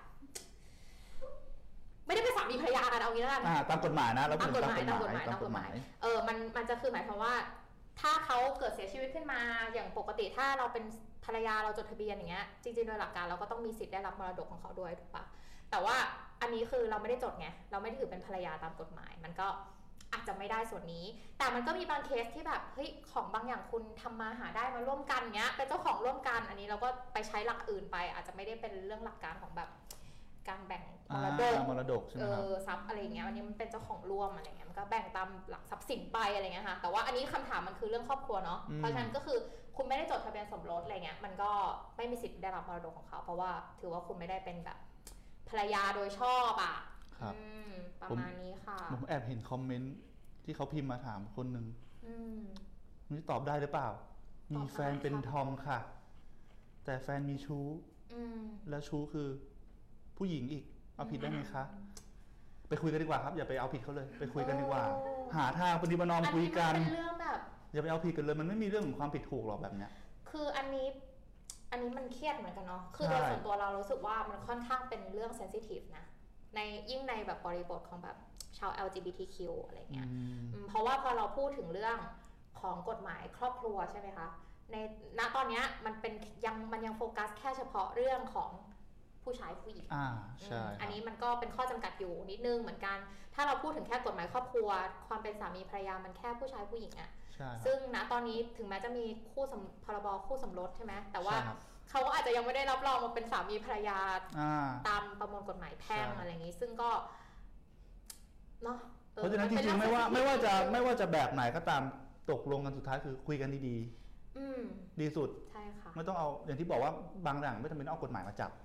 ไม่ได้เป็นสามีภรรยากันเอางี้แล้วกันตามกฎหมายนะแล้วตามกฎหมายมันจะคือหมายความว่าถ้าเขาเกิดเสียชีวิตขึ้นมาอย่างปกติถ้าเราเป็นภรรยาเราจดทะเบียนอย่างเงี้ยจริงๆโดยหลักการเราก็ต้องมีสิทธิ์ได้รับมรดกของเขาด้วยถูกปะแต่ว่าอันนี้คือเราไม่ได้จดไงเราไม่ได้ถือเป็นภรรยาตามกฎหมายมันก็อาจจะไม่ได้ส่วนนี้แต่มันก็มีบางเคสที่แบบเฮ้ยของบางอย่างคุณทำมาหาได้มาร่วมกันเงี้ยเป็นเจ้าของร่วมกันอันนี้เราก็ไปใช้หลักอื่นไปอาจจะไม่ได้เป็นเรื่องหลักการของแบบการแบ่งมรดกใช่ไหมครับทรัพย์อะไรเงี้ยอันนี้มันเป็นเจ้าของร่วมอะไรเงี้ยมันก็แบ่งตามหลักทรัพย์สินไปอะไรเงี้ยค่ะแต่ว่าอันนี้คำถามมันคือเรื่องครอบครัวเนาะเพราะฉะนั้นก็คือคุณไม่ได้จดทะเบียนสมรสอะไรเงี้ยมันก็ไม่มีสิทธิ์ได้รับมรดกของเขาเพราะว่าถือว่าคุณไม่ได้เป็นแบบภรรยาโดยชอบอ่ะประมาณนี้ค่ะผมแอบเห็นคอมเมนต์ที่เขาพิมพ์มาถามคนหนึ่งนี่ตอบได้หรือเปล่ามีแฟนเป็นทอมค่ะแต่แฟนมีชู้แล้วชู้คือผู้หญิงอีกเอาผิดได้ไหมคะไปคุยกันดีกว่าครับอย่าไปเอาผิดเขาเลยไปคุยกันดีกว่าหาทางปฏิบัตินอมคุยกันเป็นเรื่องแบบอย่าไปเอาผิดกันเลยมันไม่มีเรื่องของความผิดถูกหรอกแบบเนี้ยคืออันนี้มันเครียดเหมือนกันเนาะคือโดยส่วนตัวเรารู้สึกว่ามันค่อนข้างเป็นเรื่องเซนซิทีฟนะในยิ่งในแบบบริบทของแบบชาว LGBTQ อะไรเงี้ยเพราะว่าพอเราพูดถึงเรื่องของกฎหมายครอบครัวใช่ไหมคะในณตอนนี้มันยังโฟกัสแค่เฉพาะเรื่องของผู้ชายผู้หญิงใช่อันนี้มันก็เป็นข้อจำกัดอยู่นิดนึงเหมือนกันถ้าเราพูดถึงแค่กฎหมายครอบครัวความเป็นสามีภรรยามันแค่ผู้ชายผู้หญิงอะซึ่งณตอนนี้ถึงแม้จะมีพรบคู่สมรสใช่ไหมแต่ว่าเขาก็อาจจะยังไม่ได้รับรองมาเป็นสามีภรรยาตามประมวลกฎหมายแพ่งอะไรอย่างนี้ซึ่งก็เนาะเพราะฉะนั้นจริงๆไม่ว่าจะแบบไหนก็ตามตกลงกันสุดท้ายคือคุยกันดีๆดีสุดใช่ค่ะไม่ต้องเอาอย่างที่บอกว่าบางอย่างไม่จำเป็นต้องเอากฎหมายมาจับ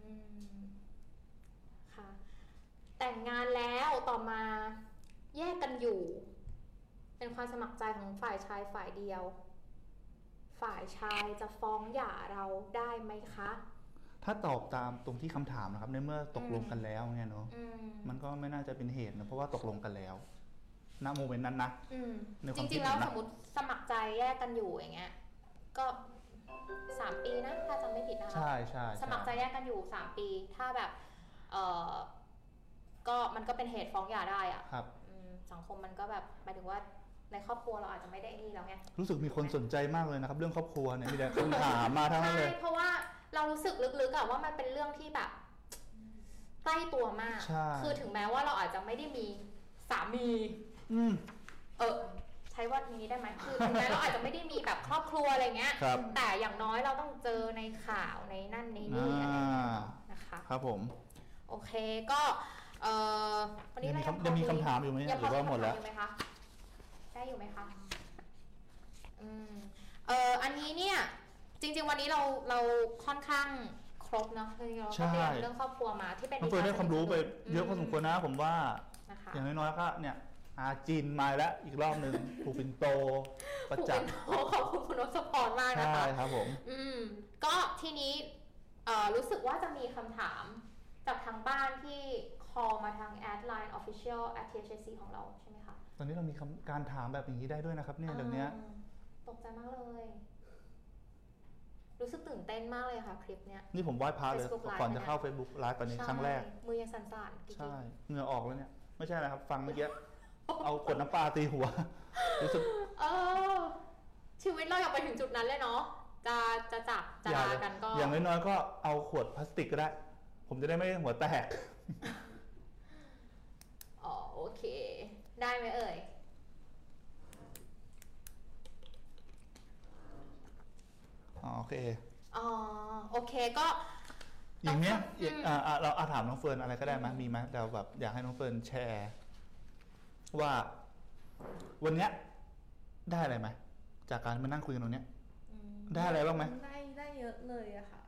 ค่ะแต่งงานแล้วต่อมาแยกกันอยู่เป็นความสมัครใจของฝ่ายชายฝ่ายเดียวฝ่ายชายจะฟ้องหย่าเราได้ไหมคะถ้าตอบตามตรงที่คำถามนะครับในเมื่อตกลงกันแล้วเนี่ยเนาะมันก็ไม่น่าจะเป็นเหตุนะเพราะว่าตกลงกันแล้วณโมเมนต์นั้นนะจริงๆแล้วสมมติสมัครใจแยกกันอยู่อย่างเงี้ยก็3 ปีนะถ้าจำไม่ผิดนะคะใช่ใช่สมัครใจแยกกันอยู่3 ปีถ้าแบบก็มันก็เป็นเหตุฟ้องหย่าได้อะครับสังคมมันก็แบบหมายถึงว่าในครอบครัวเราอาจจะไม่ได้นี่แล้วไงรู้สึกมีคนสนใจมากเลยนะครับเรื่องครอบครัวเนี่ยมีแต่คำถามมาทั้งนั้นเลยเพราะว่าเรารู้สึกลึกๆอะว่ามันเป็นเรื่องที่แบบใกล้ตัวมากคือถึงแม้ว่าเราอาจจะไม่ได้มีสามีใช้ว่านี้ได้ไหมคือถึงแม้เราอาจจะไม่ได้มีแบบครอบครัวอะไรเงี้ยแต่อย่างน้อยเราต้องเจอในข่าวในนั่นในนี่อะไรนะคะครับผมโอเคก็วันนี้ยังมีคำถามอยู่ไหมหรือว่าหมดแล้วได้อยู่ไหมคะอันนี้เนี่ยจริงๆวันนี้เราค่อนข้างครบเนาะเราก็เตรียมเรื่องครอบครัวมาที่เป็นมันเปิดได้ความรู้ไปเยอะพอสมควรนะผมว่าอย่างน้อยๆก็เนี่ยจีนมาแล้วอีกรอบหนึ่งผูกปิ่นโตประจักษ์ขอบคุณคุณนพสปอร์ตมากนะคะใช่ครับผมก็ทีนี้รู้สึกว่าจะมีคำถามจากทางบ้านที่ call มาทาง Adline Official @thc ของเราใช่ไหมคะตอนนี้เรามีการถามแบบอย่างนี้ได้ด้วยนะครับเนี่ยเดี๋ยวนี้ตกใจมากเลยรู้สึกตื่นเต้นมากเลยค่ะคลิปเนี้ยนี่ผมไหว้พระเลยก่อนจะเข้า Facebook Live ตอนนี้ครั้งแรกมือยังสั่นๆใช่เหงื่อออกแล้วเนี่ยไม่ใช่นะครับฟังเมื่อกี้เอาขวดน้ำปลาตีหัวรู้สึกชีวิตเราอยากไปถึงจุดนั้นเลยเนาะจะจับจะลากันก็อย่างน้อยๆก็เอาขวดพลาสติกก็ได้ผมจะได้ไม่หัวแตกโอเคได้ไหมเอ่ยโอเคโอเคก็อย่างเนี้ยเราถามน้องเฟิร์นอะไรก็ได้ไหมมีไหมเราแบบอยากให้น้องเฟิร์นแชร์ว่าวันเนี้ยได้อะไรไหมจากการมานั่งคุยกันตรงเนี้ยได้อะไรบ้างไหมได้เยอะเลยอะค่ะ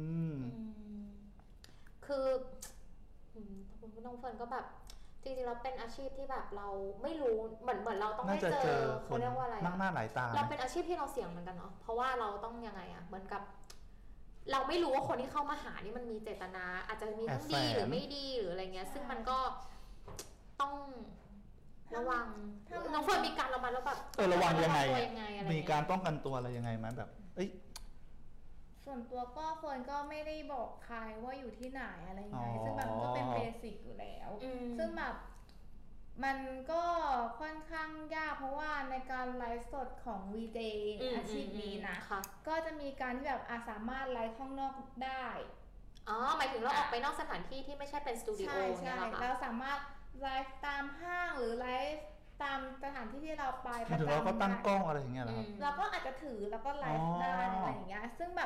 คือน้องเฟิร์นก็แบบจริงๆเราเป็นอาชีพที่แบบเราไม่รู้เหมือนเราต้องได้เจอเขาเรียกว่าอะไรนั่งหน้าหลายตาเราเป็นอาชีพที่เราเสี่ยงเหมือนกันเนาะเพราะว่าเราต้องยังไงอะเหมือนกับเราไม่รู้ว่าคนที่เข้ามาหานี่มันมีเจตนาอาจจะมีทั้งดีหรือไม่ดีหรืออะไรเงี้ยซึ่งมันก็ต้องระวังน้องเฟิร์นมีการระมัดระวังระวังยังไงมีการป้องกันตัวอะไรยังไงไหมแบบส่วนตัวก็เฟิร์นก็ไม่ได้บอกใครว่าอยู่ที่ไหนอะไรยังไงซึ่งมันก็เป็นเบสิกอยู่แล้วซึ่งแบบมันก็ค่อนข้างยากเพราะว่าในการไลฟ์สดของ VJ อาชีพนี้นะก็จะมีการที่แบบสามารถไลฟ์ข้างนอกได้หมายถึงเราออกไปนอกสถานที่ที่ไม่ใช่เป็นสตูดิโอเนี่ยหรอคะเราสามารถไลฟ์ตามห้างหรือไลฟ์ตามสถานที่ที่เราไปประจำเราก็ตั้งกล้องอะไรอย่างเงี้ยเหรอครับเราก็อาจจะถือแล้วก็ไลฟ์ได้อะไรอย่างเงี้ยซึ่งแบบ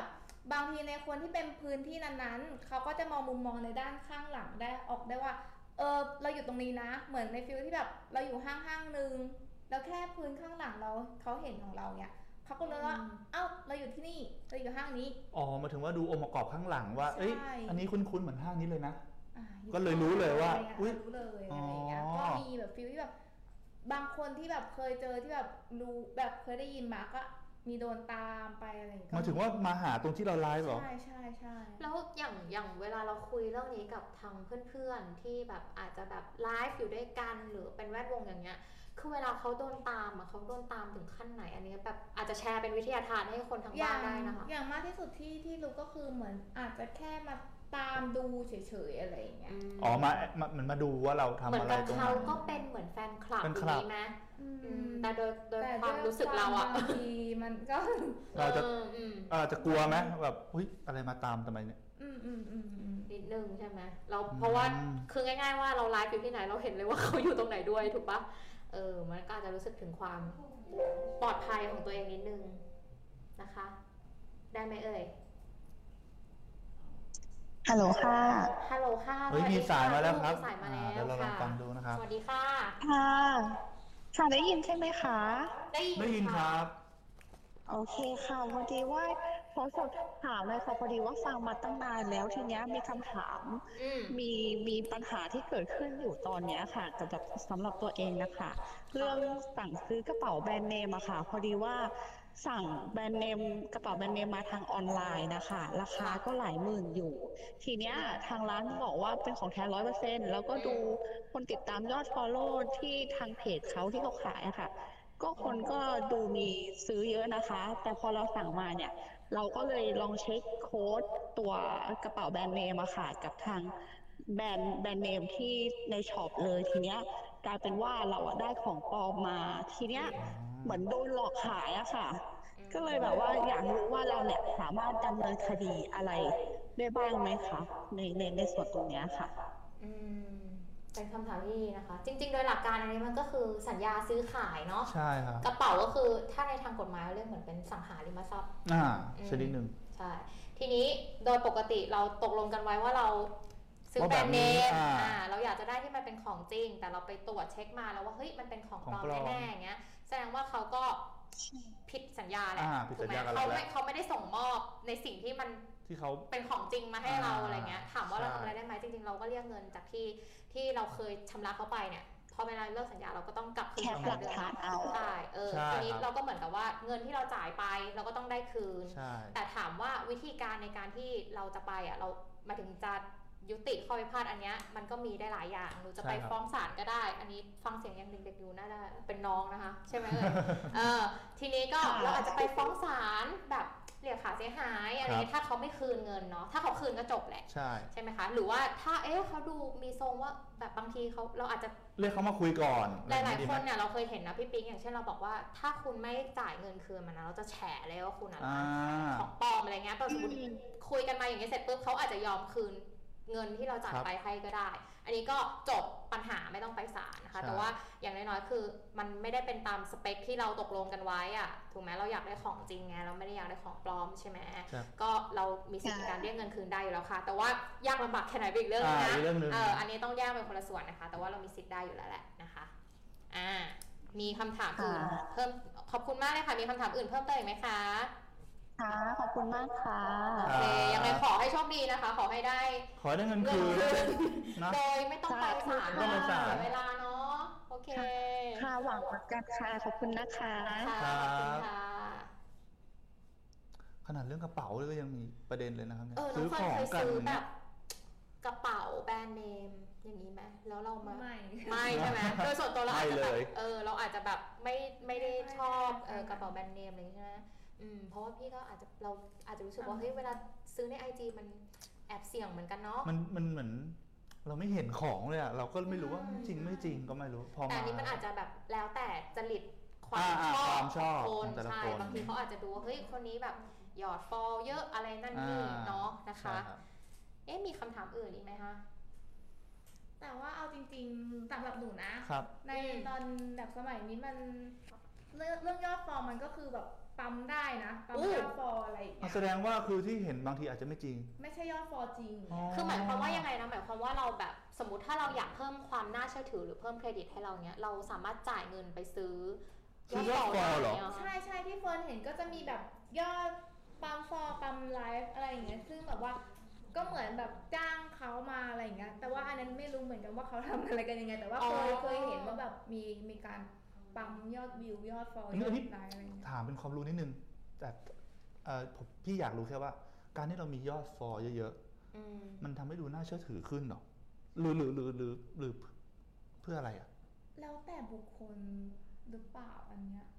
บางทีในคนที่เป็นพื้นที่นั้นๆเขาก็จะมองมุมมองในด้านข้างหลังได้ออกได้ว่าเราอยู่ตรงนี้นะเหมือนในฟิลที่แบบเราอยู่ห้างนึงแล้วแค่พื้นข้างหลังเขาเห็นของเราเนี่ยเขาก็เลยว่าเอ้าเราอยู่ที่นี่เราอยู่ห้างนี้อ๋อมาถึงว่าดูองค์ประกอบข้างหลังว่าเอ้ยอันนี้คุ้นๆเหมือนห้างนี้เลยนะก็เลยรู้เลยว่ารู้เลยอะไรอย่างเงี้ยก็มีแบบฟิลที่แบบบางคนที่แบบเคยเจอที่แบบรู้แบบเคยได้ยินมาก็มีโดนตามไปอะไรอย่างเงี้ยมาถึงว่ามาหาตรงที่เราไลฟ์หรอใช่แล้วอย่างเวลาเราคุยเรื่องนี้กับทางเพื่อนๆที่แบบอาจจะแบบไลฟ์อยู่ด้วยกันหรือเป็นแวดวงอย่างเงี้ยคือเวลาเขาโดนตามอะเขาโดนตามถึงขั้นไหนอันนี้แบบอาจจะแชร์เป็นวิทยาทานให้คนทางบ้านได้นะคะอย่างมากที่สุดที่รู้ก็คือเหมือนอาจจะแค่มาตามดูเฉยๆอะไรอย่างเงี้ยอ๋อมาดูว่าเราทำอะไรตรงนั้นเหมือนกับเขาก็เป็นเหมือนแฟนคลับนี้ไหมแต่โดยความรู้สึกเราอะบางทีมันก็เราจะกลัวไหมแบบอุ๊ยอะไรมาตามทำไมเนี่ยนิดนึงใช่ไหมเราเพราะว่าคือง่ายๆว่าเราไลฟ์อยู่ที่ไหนเราเห็นเลยว่าเขาอยู่ตรงไหนด้วยถูกปะมันก็อาจจะรู้สึกถึงความปลอดภัยของตัวเองนิดนึงนะคะได้ไหมเอ่ยฮัลโหลค่ะฮัลโหลค่ะมีสายมาแล้วครับมีสายมาแล้วเดี๋ยวเราลองฟังดูนะครับสวัสดีค่ะค่ะได้ยินใช่ไหมคะได้ยินครับโอเคค่ะพอดีว่าขอสอบถามเลยค่ะพอดีว่าฟังมาตั้งนานแล้วทีเนี้ยมีคำถามมีปัญหาที่เกิดขึ้นอยู่ตอนนี้ค่ะกับสำหรับตัวเองนะคะเรื่องสั่งซื้อกระเป๋าแบรนด์เนมอะค่ะพอดีว่าสั่งแบรนด์เนมกระเป๋าแบรนด์เนมมาทางออนไลน์นะคะราคาก็หลายหมื่นอยู่ทีเนี้ยทางร้านบอกว่าเป็นของแท้100%แล้วก็ดูคนติดตามยอดฟอลโล่ที่ทางเพจเขาที่เขาขายอะค่ะก็คนก็ดูมีซื้อเยอะนะคะแต่พอเราสั่งมาเนี่ยเราก็เลยลองเช็คโค้ดตัวกระเป๋าแบรนด์เนมอะค่ะกับทางแบรนด์เนมที่ในช็อปเลยทีเนี้ยกลายเป็นว่าเราได้ของปลอมมาทีเนี้ยเหมือนโดนหลอกขายอะค่ะก็เลยแบบว่าอยากรู้ว่าเราเนี่ยสามารถดำเนินคดีอะไรได้บ้างไหมคะในส่วนตรงเนี้ยค่ะเป็นคำถามที่ดีนะคะจริงๆโดยหลักการอันนี้มันก็คือสัญญาซื้อขายเนาะใช่ครับกระเป๋าก็คือถ้าในทางกฎหมายเรียกเหมือนเป็นสังหาริมทรัพย์ชนิดหนึ่งใช่ทีนี้โดยปกติเราตกลงกันไว้ว่าเราซื้อแบรนด์เนมเราอยากจะได้ที่มันเป็นของจริงแต่เราไปตรวจเช็คมาแล้วว่าเฮ้ยมันเป็นของปลอมแน่ๆอย่างเงี้ยแสดงว่าเขาก็ผิดสัญญาแหละถูกไหมเขาไม่ได้ส่งมอบในสิ่งที่มันที่เขาเป็นของจริงมาให้เราอะไรเงี้ยถามว่าเราทำอะไรได้ไหมจริงๆเราก็เรียกเงินจากที่เราเคยชำระเขาไปเนี่ยพอเวลาเลิกสัญญาเราก็ต้องกลับคืนหลักฐานเอาใช่ทีนี้เราก็เหมือนกับว่าเงินที่เราจ่ายไปเราก็ต้องได้คืนแต่ถามว่าวิธีการในการที่เราจะไปเรามาถึงจะยุติข้อพิพาทอันเนี้ยมันก็มีได้หลายอย่างหนูจะไปฟ้องศาลก็ได้อันนี้ฟังเสียงยังเด็กๆอยู่น่าจะเป็นน้องนะคะใช่ไหมทีนี้ก็เราอาจจะไปฟ้องศาลแบบเรียกค่าเสียหายอะไรถ้าเขาไม่คืนเงินเนาะถ้าเขาคืนก็จบแหละใช่ไหมคะหรือว่าถ้าเขาดูมีทรงว่าแบบบางทีเราอาจจะเรียกเขามาคุยก่อนหลายๆคนเนี่ยเราเคยเห็นนะพี่ปิ๊งอย่างเช่นเราบอกว่าถ้าคุณไม่จ่ายเงินคืนมันนะเราจะแฉเลยว่าคุณอะไรของปลอมอะไรเงี้ยแต่สมมติคุยกันมาอย่างเงี้ยเสร็จปุ๊บเขาอาจจะยอมคืนเงินที่เราจ่ายไปให้ก็ได้อันนี้ก็จบปัญหาไม่ต้องไปศาลนะคะแต่ว่าอย่างน้อยๆคือมันไม่ได้เป็นตามสเปคที่เราตกลงกันไว้อะถูกไหมเราอยากได้ของจริงไงเราไม่ได้อยากได้ของปลอมใช่ไหมก็เรามีสิทธิการเรียกเงินคืนได้อยู่แล้วค่ะแต่ว่ายากลำบากแค่ไหนเป็นอีกเรื่องนะอันนี้ต้องแยกเป็นคนละส่วนนะคะแต่ว่าเรามีสิทธิ์ได้อยู่แล้วแหละนะคะมีคำถามอื่นเพิ่มขอบคุณมากเลยค่ะมีคำถามอื่นเพิ่มเติมอีกไหมคะค่ะขอบคุณมากค่ะโอเคยังไงขอให้โชคดีนะคะขอให้ได้เงินคืนโดยไม่ต้องไปศาลเสียเวลาเนาะโอเคค่ะหวังเหมือนกันค่ะขอบคุณนะคะขอบคุณค่ะขนาดเรื่องกระเป๋าเลยก็ยังมีประเด็นเลยนะครับเนี่ยซื้อของกันแบบกระเป๋าแบรนด์เนมอย่างนี้ไหมแล้วเราไม่ใช่ไหมโดยส่วนตัวเราอาจจะแบบเราอาจจะแบบไม่ได้ชอบกระเป๋าแบรนด์เนมอะไรใช่ไหมเพราะว่าพี่ก็เราอาจจะรู้สึกว่าเฮ้ยเวลาซื้อใน IG มันแอบเสี่ยงเหมือนกันเนาะมันเหมือนเราไม่เห็นของเลยอะเราก็ไม่รู้ว่าจริงไม่จริงก็ไม่รู้แต่อันนี้มันอาจจะแบบแล้วแต่จริตความชอบคนใช่บางทีเขาอาจจะดูว่าเฮ้ยคนนี้แบบหยอดฟอลเยอะอะไรนั่นนี่เนาะนะคะมีคำถามอื่นอีกไหมคะแต่ว่าเอาจริงๆสำหรับหนูนะในตอนแบบสมัยนี้มันเรื่องยอดฟอลมันก็คือแบบปั๊มได้นะปั๊มยอดฟอลอะไรอย่างเงี้ยแสดงว่าคือที่เห็นบางทีอาจจะไม่จริงไม่ใช่ยอดฟอลจริงคือหมายความว่ายังไงนะหมายความว่าเราแบบสมมติถ้าเราอยากเพิ่มความน่าเชื่อถือหรือเพิ่มเครดิตให้เราเนี้ยเราสามารถจ่ายเงินไปซื้อยอดฟอลเหรอใช่ที่เฟิร์นเห็นก็จะมีแบบยอดปั๊มฟอลปั๊มไลฟ์อะไรอย่างเงี้ยซึ่งแบบว่าก็เหมือนแบบจ้างเขามาอะไรอย่างเงี้ยแต่ว่าอันนั้นไม่รู้เหมือนกันว่าเขาทำอะไรกันยังไงแต่ว่าเคยเห็นว่าแบบมีการปั๊มยอดวิวยอดฟอลยอดไลฟ์อะไรอย่างเงี้ยถามเป็นความรู้นิดนึงแต่พี่อยากรู้แค่ว่าการที่เรามียอดฟอลเยอะๆมันทำให้ดูน่าเชื่อถือขึ้นหรอหรือเพื่ออะไรอ่ะแล้วแต่บุคคลหรือเปล่าอันเนี้ย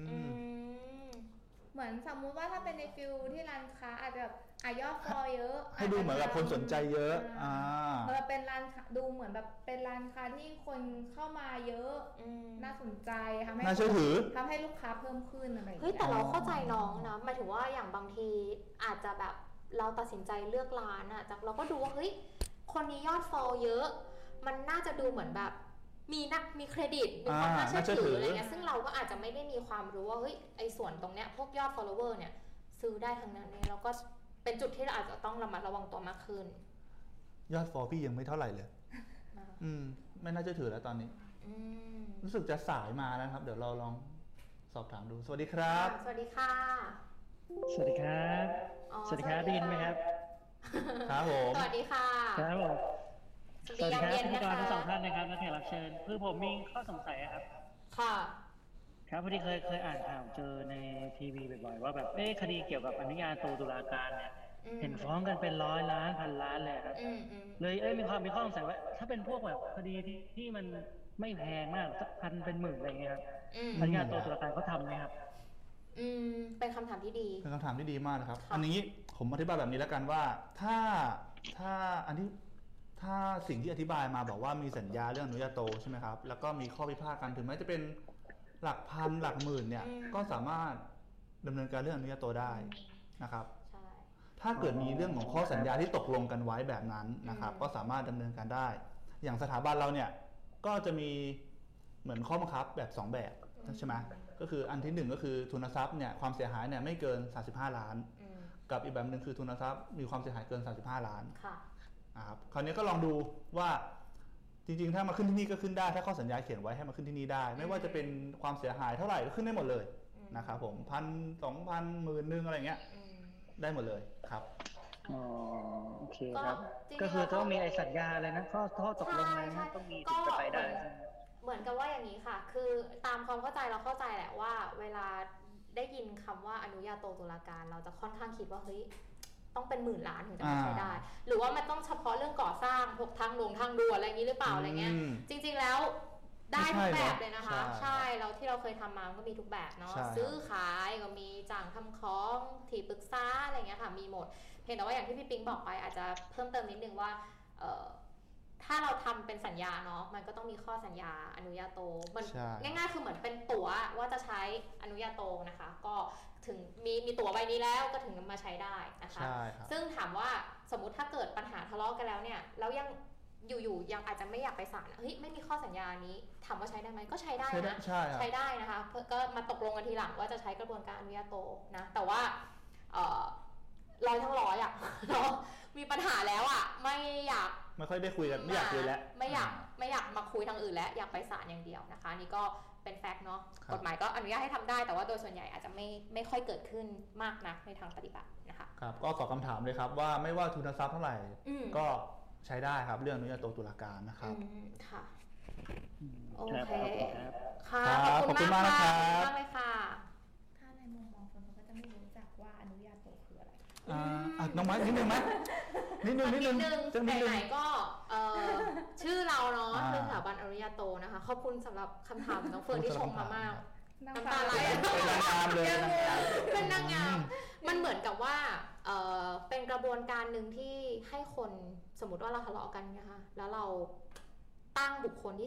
เหมือนสมมุติว่าถ้าเป็นในฟิลที่ร้านค้าอาจจะแบบยอดฟอลเยอะให้ดูเหมือนกับคนสนใจเยอะเป็นร้านดูเหมือนแบบเป็นร้านค้าที่คนเข้ามาเยอะน่าสนใจทำให้น่าเชื่อถือทำให้ลูกค้าเพิ่มขึ้นอะไรอย่างเงี้ยเฮ้ยแต่เราเข้าใจน้องนะหมายถึงว่าอย่างบางทีอาจจะแบบเราตัดสินใจเลือกร้านอะจากเราก็ดูว่าเฮ้ยคนนี้ยอดฟอลเยอะมันน่าจะดูเหมือนแบบมีเครดิตมีความน่าเชื่อถืออะไรเงี้ยซึ่งเราก็อาจจะไม่ได้มีความรู้ว่าเฮ้ยไอ้ส่วนตรงเนี้ยพวกยอด follower เนี่ยซื้อได้ทั้งนั้นเนี่ยเราก็เป็นจุดที่เราอาจจะต้องระมัดระวังตัวมากขึ้นยอด follow พี่ยังไม่เท่าไหร่เลยไม่น่าเชื่อถือแล้วตอนนี้รู้สึกจะสายมาแล้วครับเดี๋ยวเราลองสอบถามดูสวัสดีครับสวัสดีค่ะสวัสดีครับสวัสดีครับได้ยินไหมครับครับผมสวัสดีค่ะครับผมสวัสดีครับพิธีกรทั้งสองท่านนะครับและแขกรับเชิญคือผมมีข้อสงสัยครับค่ะครับพอดีเคยอ่านข่าวเจอในทีวีบ่อยๆว่าแบบคดีเกี่ยวกับอนุญาโตตุลาการเนี่ยเห็นฟ้องกันเป็น100 ล้านพันล้านเลยครับเลยมีข้อสงสัยว่าถ้าเป็นพวกแบบคดีที่มันไม่แพงมากสักพันเป็นหมื่นอะไรเงี้ยครับอนุญาโตตุลาการเขาทำไหมครับเป็นคำถามที่ดีเป็นคำถามที่ดีมากนะครับอันนี้ผมอธิบายแบบนี้แล้วกันว่าถ้าอันที่ถ้าสิ่งที่อธิบายมาบอกว่ามีสัญญาเรื่องอนุญาโตใช่ไหมครับแล้วก็มีข้อพิพาทกันถึงแม้จะเป็นหลักพันหลักหมื่นเนี่ยก็สามารถดำเนินการเรื่องอนุญาโตได้นะครับถ้าเกิดมีเรื่องของข้อสัญญาที่ตกลงกันไว้แบบนั้นนะครับก็สามารถดำเนินการได้อย่างสถาบันเราเนี่ยก็จะมีเหมือนข้อบังคับแบบ2แบบใช่ไหมก็คืออันที่1ก็คือทุนทรัพย์เนี่ยความเสียหายเนี่ยไม่เกิน35ล้านกับอีกแบบนึงคือทุนทรัพย์มีความเสียหายเกิน35ล้านครับคราวนี้ก็ลองดูว่าจริงๆถ้ามาขึ้นที่นี่ก็ขึ้นได้ถ้าข้อสัญญาเขียนไว้ให้มาขึ้นที่นี่ได้ไม่ว่าจะเป็นความเสียหายเท่าไหร่ก็ขึ้นได้หมดเลยนะครับผม1,000 2,000 10,000อะไรเงี้ยได้หมดเลยครับโอเคครับก็คือต้องมีไอ้สัญญาอะไรนะข้อตกลงอะไรนะต้องมีถึงจะไปได้เหมือนกับว่าอย่างนี้ค่ะคือตามความเข้าใจเราเข้าใจแหละว่าเวลาได้ยินคำว่าอนุญาโตตุลาการเราจะค่อนข้างคิดว่าเฮ้ยต้องเป็น10,000 ล้านถึงจะมาใช้ได้หรือว่ามันต้องเฉพาะเรื่องก่อสร้างพวกทางด่วนอะไรอย่างนี้หรือเปล่าอะไรเงี้ยจริงๆแล้วได้ทุกแบบเลยนะคะใช่เราที่เราเคยทำมาก็มีทุกแบบเนาะซื้อขายก็มีจ้างทำของที่ปรึกษาอะไรเงี้ยค่ะมีหมดเพียงแต่ว่าอย่างที่พี่ปิ๊งบอกไปอาจจะเพิ่มเติมนิดนึงว่าถ้าเราทำเป็นสัญญาเนาะมันก็ต้องมีข้อสัญญาอนุญาโตมันง่ายๆคือเหมือนเป็นตั๋วว่าจะใช้อนุญาโตนะคะก็ถึงมีตั๋วใบนี้แล้วก็ถึงมาใช้ได้นะคะซึ่งถามว่าสมมุติถ้าเกิดปัญหาทะเลาะกันแล้วเนี่ยแล้วยังอยู่ยังอาจจะไม่อยากไปศาลเฮ้ยไม่มีข้อสัญญานี้ถามว่าใช้ได้ไหมก็ใช้ได้นะใช้ได้นะคะก็มาตกลงกันทีหลังว่าจะใช้กระบวนการอนุญาโตนะแต่ว่าร้อยทั้งร้อยอ่ะเนาะมีปัญหาแล้วอ่ะไม่ค่อยได้คุยกันไม่อยากคุยแล้วไม่อยากมาคุยทางอื่นแล้วอยากไปศาลอย่างเดียวนะคะนี่ก็เป็นแฟกต์เนาะกฎหมายก็อนุญาตให้ทำได้แต่ว่าโดยส่วนใหญ่อาจจะไม่ค่อยเกิดขึ้นมากนักในทางปฏิบัตินะคะครับก็ตอบคำถามเลยครับว่าไม่ว่าทุนทรัพย์เท่าไหร่ก็ใช้ได้ครับเรื่องอนุญาโตตุลาการนะครับค่ะโอเคค่ะขอบคุณมากนะครับมากเลยค่ะถ้าในมุมมองคนเขาก็จะไม่รู้จักว่าอนุญาโตคืออะไรน้องไม้นิดนึงไหมนิดนึงไหนก็ชื่อเราเนาะคือสถาบันอนุญาโตนะคะขอบคุณสำหรับคำถามน้องเฟิร์นที่ชมมามากน้ำตาไหลเป็นนางงามเลยเป็นนางงามมันเหมือนกับว่าเป็นกระบวนการหนึ่งที่ให้คนสมมติว่าเราทะเลาะกันนะคะแล้วเราตั้งบุคคลที่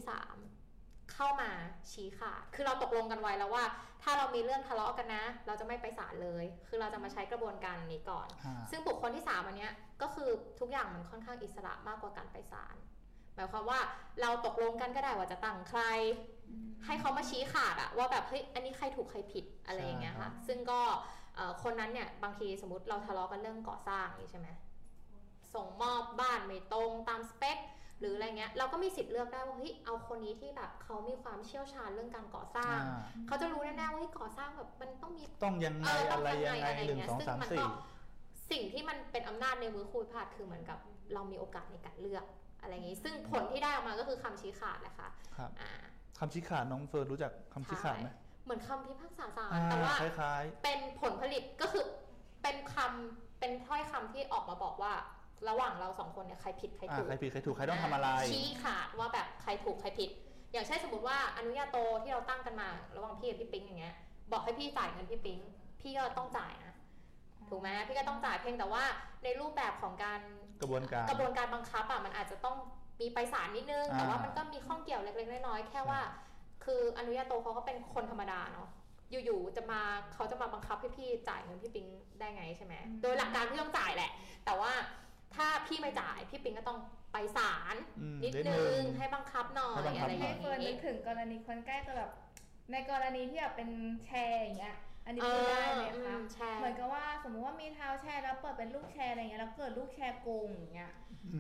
3เข้ามาชี้ขาดคือเราตกลงกันไว้แล้วว่าถ้าเรามีเรื่องทะเลาะกันนะเราจะไม่ไปศาลเลยคือเราจะมาใช้กระบวนการนี้ก่อนซึ่งบุคคลที่3อันเนี้ยก็คือทุกอย่างมันค่อนข้างอิสระมากกว่าการไปศาลหมายความว่าเราตกลงกันก็ได้ว่าจะตั้งใครให้เขามาชี้ขาดอะว่าแบบเฮ้ยอันนี้ใครถูกใครผิดอะไรอย่างเงี้ยค่ะซึ่งก็คนนั้นเนี่ยบางทีสมมติเราทะเลาะกันเรื่องก่อสร้างนี่ใช่ไหมส่งมอบบ้านไม่ตรงตามสเปคหรืออะไรเงี้ยเราก็มีสิทธิ์เลือกได้ว่าเฮ้ยเอาคนนี้ที่แบบเขามีความเชี่ยวชาญเรื่องการก่อสร้างเขาจะรู้แน่ๆว่าก่อสร้างแบบมันต้องยังไงอะไรยังไง1 2 3 4 สิ่งที่มันเป็นอำนาจในมือครูพิพาทคือเหมือนกับเรามีโอกาสในการเลือกอะไรอย่างงี้ซึ่งผลที่ได้ออกมาก็คือคำชี้ขาดแหละค่ะคำชี้ขาดน้องเฟิร์นรู้จักคำชี้ขาดไหมเหมือนคำพิพากษาศาลแต่ว่าเป็นผลผลิตก็คือเป็นถ้อยคำที่ออกมาบอกว่าระหว่างเรา2คนเนี่ยใครผิดใครถูกใครต้องทำอะไรชี้ขาดว่าแบบใครถูกใครผิดอย่างเช่นสมมติว่าอนุญาโตที่เราตั้งกันมาระหว่างพี่กับพี่ปิ๊งอย่างเงี้ยบอกให้พี่จ่ายเงินพี่ปิ๊งพี่ก็ต้องจ่ายนะถูกไหมพี่ก็ต้องจ่ายเพียงแต่ว่าในรูปแบบของการกระบวนการบังคับมันอาจจะต้องมีไปศาลนิดนึงแต่ว่ามันก็มีข้องเกี่ยวเล็กๆน้อยๆแค่ว่าคืออนุญาโตเขาก็เป็นคนธรรมดาเนาะอยู่ๆเขาจะมาบังคับให้พี่จ่ายเงินพี่ปิ๊งได้ไงใช่ไหมโดยหลักการพี่ต้องจ่ายแหละแต่ว่าถ้าพี่ไม่จ่ายพี่ปิ๊งก็ต้องไปศาลนิดนึงให้บังคับหน่อยอะไรอย่างเงี้ยเฟิร์นนึกถึงกรณีคนใกล้ตัวแบบในกรณีที่แบบเป็นแชร์อย่างเงี้ยอันนี้พูดได้ไหมคะเหมือนกับว่าสมมุติว่ามีเท้าแชร์แล้วเปิดเป็นลูกแชร์อะไรเงี้ยแล้วเกิดลูกแชร์โกงอย่างเงี้ย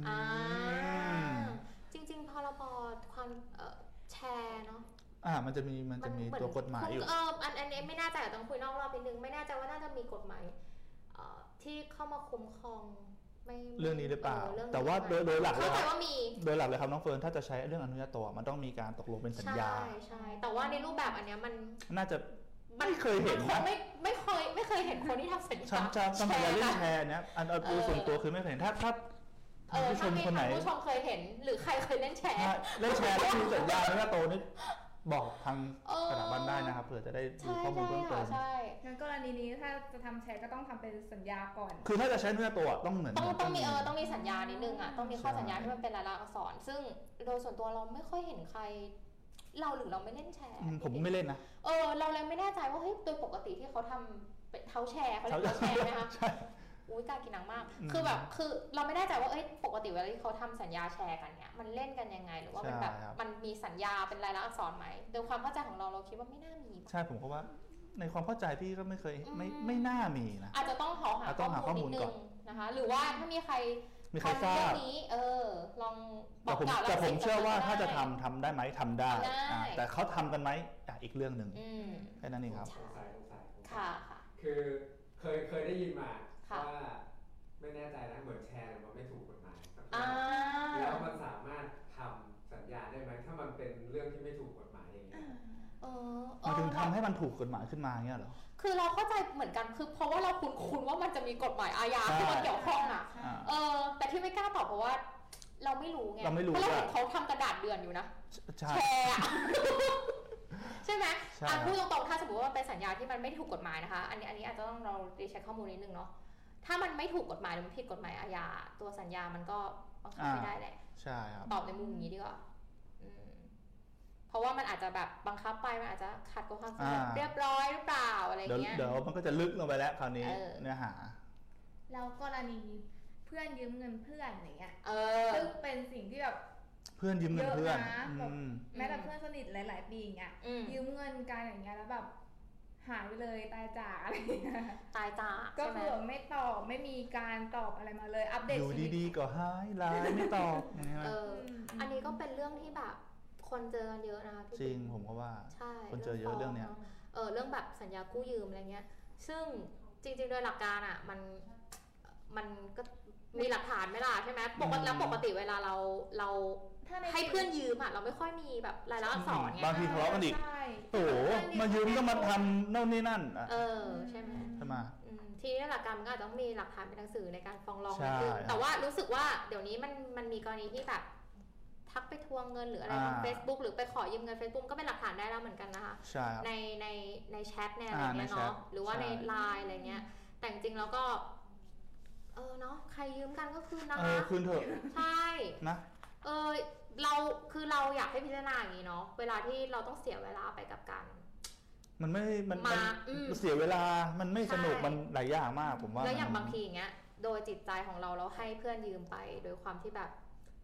จริงๆพรบความแชร์เนาะมันจะมีตัวกฎหมายอยู่อันนี้ไม่แน่ใจต้องคุยนอกรอบนิดนึงไม่แน่ใจว่าน่าจะมีกฎหมายที่เข้ามาคุ้มครองเรื่องนี้หรือเปล่าแต่ว่าโดยหลักเลยครับน้องเฟิร์นถ้าจะใช้เรื่องอนุญาโตมันต้องมีการตกลงเป็นสัญญาใช่แต่ว่าในรูปแบบอันเนี้ยมันน่าจะไม่เคยเห็นนะไม่เคยเห็นคนที่ทำสัญญาสัญญาเรื่องแชร์เนี่ยอันดูส่วนตัวคือไม่เคยเห็นถ้าผู้ชมคนไหนผู้ชมเคยเห็นหรือใครเคยเล่นแชร์แล้วมีสัญญาอนุญาโตนี่บอกทางสถาบันได้นะครับเผื่อจะได้ดูข้อมูลเพิ่มเติมใช่งั้นกรณีนี้ถ้าจะทำแชร์ก็ต้องทำเป็นสัญญาก่อนคือถ้าจะใช้เนื้อตัวต้องเหมือนต้องมีสัญญานิดนึงต้องมีข้อสัญญาที่มันเป็นลายลักษณ์อักษรซึ่งโดยส่วนตัวเราไม่ค่อยเห็นใครเราหรือเราไม่เล่นแชร์ผมไม่เล่นนะเราเลยไม่แน่ใจว่าเฮ้ยโดยปกติที่เขาทำเป็นเท้าแชร์เขาเรียกเท้าแชร์ไหมคะอุ้ยกล้ากินหนังมากคือเราไม่แน่ใจว่าปกติเวลาที่เขาทำสัญญาแชร์กันเนี่ยมันเล่นกันยังไงหรือว่ามันแบบมันมีสัญญาเป็นลายลักษณ์อักษรไหมโดยความเข้าใจของเราคิดว่าไม่น่ามีใช่ผมก็ว่าในความเข้าใจพี่ก็ไม่เคยไม่น่ามีนะอาจจะต้องหาข้อมูลนิดนึงนะคะหรือว่าถ้ามีใครทราบนี้ลองบอกกล่าวแต่ผมเชื่อว่าถ้าจะทำได้ไหมทำได้แต่เขาทำกันไหมอีกเรื่องหนึ่งแค่นั้นเองครับค่ะคือเคยได้ยินมาว่าไม่แน่ใจนะเหมือนแชร์มันไม่ถูกกฎหมายแล้วมันสามารถทำสัญญาได้ไหมถ้ามันเป็นเรื่องที่ไม่ถูกกฎหมายอย่างเงี้ยมันถึงทำให้มันถูกกฎหมายขึ้นมาเงี้ยเหรอคือเราเข้าใจเหมือนกันคือเพราะว่าเราคุ้นว่ามันจะมีกฎหมายอาญาที่มันเกี่ยวข้องแต่ที่ไม่กล้าตอบเพราะว่าเราไม่รู้ไงเพราะเราเห็นเขาทำกระดาษเดือนอยู่นะแชร์ใช่ไหมพูดตรงๆถ้าสมมติว่าเป็นสัญญาที่มันไม่ถูกกฎหมายนะคะอันนี้อาจจะต้องเรารีเช็คข้อมูลนิดนึงเนาะถ้ามันไม่ถูกกฎหมายหรือมันผิดกฎหมายอาญาตัวสัญญามันก็บังคับไม่ได้แหละใช่ครับตอบในมุมนี้ดีกว่าเพราะว่ามันอาจจะแบบบังคับไปมันอาจจะขัดกับความสงบเรียบร้อยหรือเปล่าอะไรเงี้ยเดี๋ยวมันก็จะลึกลงไปแล้วคราวนี้เนื้อหาแล้วกรณีเพื่อนยืมเงินเพื่อนอย่างเงี้ยซึ่งเป็นสิ่งที่แบบเพื่อนยืมเงินเพื่อนแม้แต่เพื่อนสนิทหลายๆปีอย่างเงี้ยยืมเงินกันอย่างเงี้ยแล้วแบบหายไปเลยตายจากอะไรตายจากก็คือไม่ตอบไม่มีการตอบอะไรมาเลยอัปเดตอยู่ดีๆก็หายไลน์ไม่ตอบอันนี้ก็เป็นเรื่องที่แบบคนเจอกันเยอะนะคะจริงผมก็ว่าคนเจอเยอะเรื่องเนี้ยเรื่องแบบสัญญากู้ยืมอะไรเงี้ยซึ่งจริงๆโดยหลักการมันก็มีหลักฐานไหมล่ะใช่ไหมปกติเวลาเราให้เพื่อนยืมเราไม่ค่อยมีแบบรายลักษณ์อักษรไงบางทีทะเลาะกันอีกโอ้โหมายืมก็มาทำโน่นนี่นั่นใช่ไหมใช่ไหมทีนี้หลักการมันก็อาจจะต้องมีหลักฐานเป็นหนังสือในการฟ้องร้องแต่ว่ารู้สึกว่าเดี๋ยวนี้มันมีกรณีที่แบบทักไปทวงเงินหรืออะไรทาง Facebook หรือไปขอยืมเงิน Facebook ก็เป็นหลักฐานได้แล้วเหมือนกันนะคะในแชทเนี่ยอะไรเงี้ยเนาะหรือว่าในไลน์อะไรเงี้ยแต่จริงๆแล้วก็เนาะใครยืมกันก็คืนนะคะคืนเถอะใช่นะเราอยากให้พิจารณาอย่างนี้เนาะเวลาที่เราต้องเสียเวลาไปกับการมันไม่มันเสียเวลามันไม่สนุกมันหลายอย่างมากผมว่าแล้วอย่างบางทีอย่างเงี้ยโดยจิตใจของเราให้เพื่อนยืมไปโดยความที่แบบ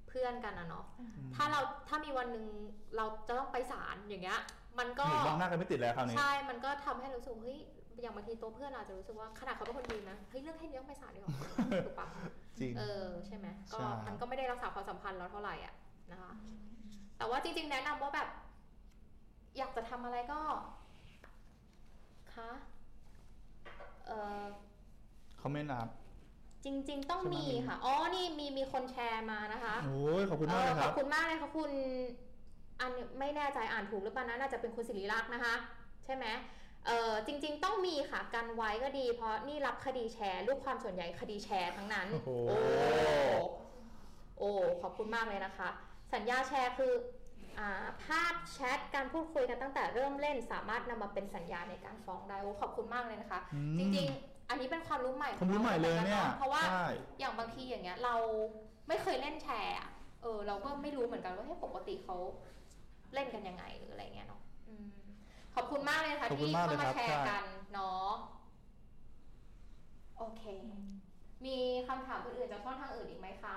เพื่อนกันนะเนาะถ้ามีวันหนึ่งเราจะต้องไปศาลอย่างเงี้ยมันก็มองหน้ากันไม่ติดแล้วคราวนี้ใช่มันก็ทำให้รู้สึกเฮ้ยอย่างบางทีตัวเพื่อนอาจจะรู้สึกว่าขนาดเขาเป็นคนดีนะเฮ้ยเรื่องแค่นี้ต้องไปศาลด้วยหรอถูกปะจริงใช่ไหมก็มันก็ไม่ได้รักษาความสัมพันธ์เราเท่าไหร่อ่ะนะคะแต่ว่าจริงๆแนะนำว่าแบบอยากจะทำอะไรก็คะคอมเมนต์นะครับจริงๆต้องมีค่ะอ๋อนี่มีคนแชร์มานะคะโอ้ยขอบคุณมากเลยครับขอบคุณมากเลยค่ะคุณอันไม่แน่ใจอ่านถูกหรือเปล่านะน่าจะเป็นคุณศิริลักษณ์นะคะใช่ไหมจริงๆต้องมีค่ะกันไว้ก็ดีเพราะนี่รับคดีแชร์ลูกความส่วนใหญ่คดีแชร์ทั้งนั้นโอ้ขอบคุณมากเลยนะคะสัญญาแชร์คือภาพแชทการพูดคุยกันตั้งแต่เริ่มเล่นสามารถนำมาเป็นสัญญาในการฟ้องได้โอ้ขอบคุณมากเลยนะคะจริงๆอันนี้เป็นความรู้ใหม่ความรู้ใหม่เลยเนี่ยเพราะว่าอย่างบางทีอย่างเงี้ยเราไม่เคยเล่นแชร์เราก็ไม่รู้เหมือนกันว่าปกติเขาเล่นกันยังไงหรืออะไรเงี้ยเนาะขอบคุณมากเลยค่ะที่เข้ามาแชร์กันเนาะโอเคมีคำถามอื่นๆจากช่องทางอื่นอีกไหมคะ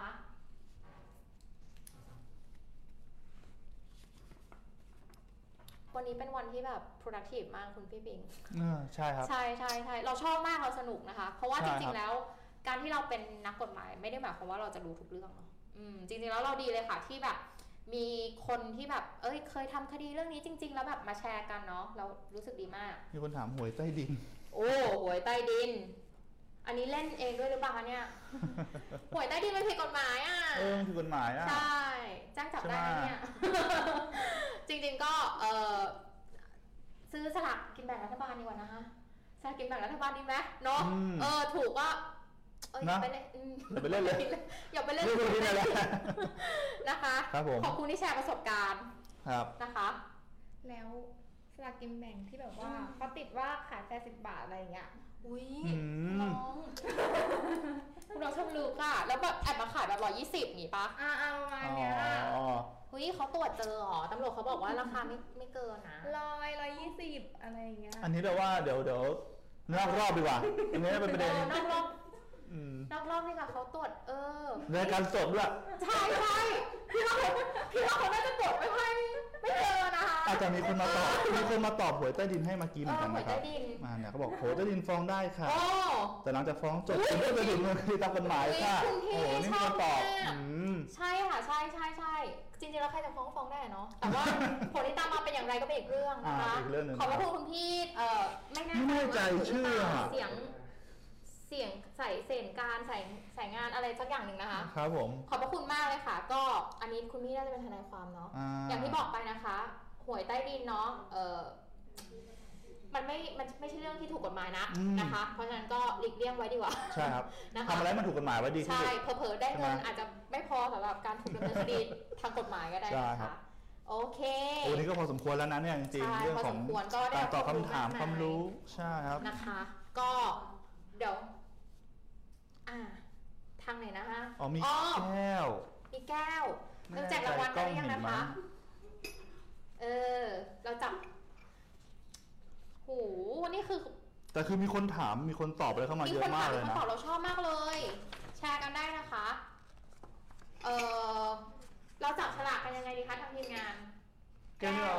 วันนี้เป็นวันที่แบบ productive มากคุณพี่ปิงใช่ครับใช่เราชอบมากเราสนุกนะคะเพราะว่าจริงๆแล้วการที่เราเป็นนักกฎหมายไม่ได้หมายความว่าเราจะรู้ทุกเรื่องเนาะจริงๆแล้วเราดีเลยค่ะที่แบบมีคนที่แบบเคยทำคดีเรื่องนี้จริงๆแล้วแบบมาแชร์กันเนาะเรารู้สึกดีมากมีคนถามหวยใต้ดินโอ้หวยใต้ดินอันนี้เล่นเองด้วยหรือเปล่าคะเนี่ยหวยใต้ดินมันผิดกฎหมายผิดกฎหมายใช่แจ้งจับได้เนี่ยจริงๆก็ซื้อสลากกินแบ่งรัฐบาลดีกว่านะคะสลากกินแบ่งรัฐบาลดีไหมเนาะถูกก็อย่าไปเล่นเลยอย่าไปเล่นนะคะขอบคุณที่แชร์ประสบการณ์นะคะแล้วสลากกินแบ่งที่แบบว่าเขาติดว่าขาย80 บาทอะไรอย่างเงี้ยอุ้ยน้องคุณน้องชมลือค่ะแล้วแบบแอบมาขายแบบ120งี้ปะประมาณเนี้ยเฮ้ยเขาตรวจเจอหรอตำรวจเขาบอกว่าราคาไม่เกินนะ 120อะไรอย่างเงี้ยอันนี้แปลว่าเดี๋ยวนอกรอบดีกว่าอันนี้เป็นประเด็นนอกรอบนี่ค่ะเขาตรวจในการสดด้วยใช่พี่ว่าเขาน่าจะตรวจไม่เจอนะคะอาจจะมีคนมาตอบหวยใต้ดินให้เมื่อกี้เหมือนกันนะครับเนี่ยเขาบอกหวยใต้ดินฟ้องได้ค่ะแต่หลังจากฟ้องจบคุณก็จะถึงเงินคดีตามกฎหมายค่ะโอ้นี่มีคนตอบใช่ค่ะใช่จริงๆแล้วใครจะฟ้องได้เนาะแต่ว่าผลที่ตามมาเป็นอย่างไรก็เป็นอีกเรื่องนะคะขอบคุณพี่ไม่แน่ใจชื่อเสียงใส่เสียงการใส่งานอะไรสักอย่างหนึ่งนะคะครับผมขอบพระคุณมากเลยค่ะก็อันนี้คุณพี่น่าจะเป็นทนายความเนาะอย่างที่บอกไปนะคะหวยใต้ดินเนาะมันไม่ใช่เรื่องที่ถูกกฎหมายนะคะเพราะฉะนั้นก็หลีกเลี่ยงไว้ดีกว่าใช่ครับทำอะไรมันถูกกฎหมายไว้ดีใช่เผลอๆได้เงินอาจจะไม่พอสำหรับการถูกดำเนินคดีทางกฎหมายก็ได้นะคะโอเคโอ้นี่ก็พอสมควรแล้วนะเนี่ยจริงๆเรื่องของการตอบคำถามความรู้ใช่ครับนะคะก็เดี๋ยวทางไหนนะคะมีแก้วเราแจกรางวัลกันหรือยังนะคะเราจับโหนี่คือแต่คือมีคนถามมีคนตอบอะไรเข้ามาเยอะมากเลยนะมีคนตอบเราชอบมากเลยแชร์กันได้นะคะเราจับฉลากกันยังไงดีคะทางทีมงานแก้ว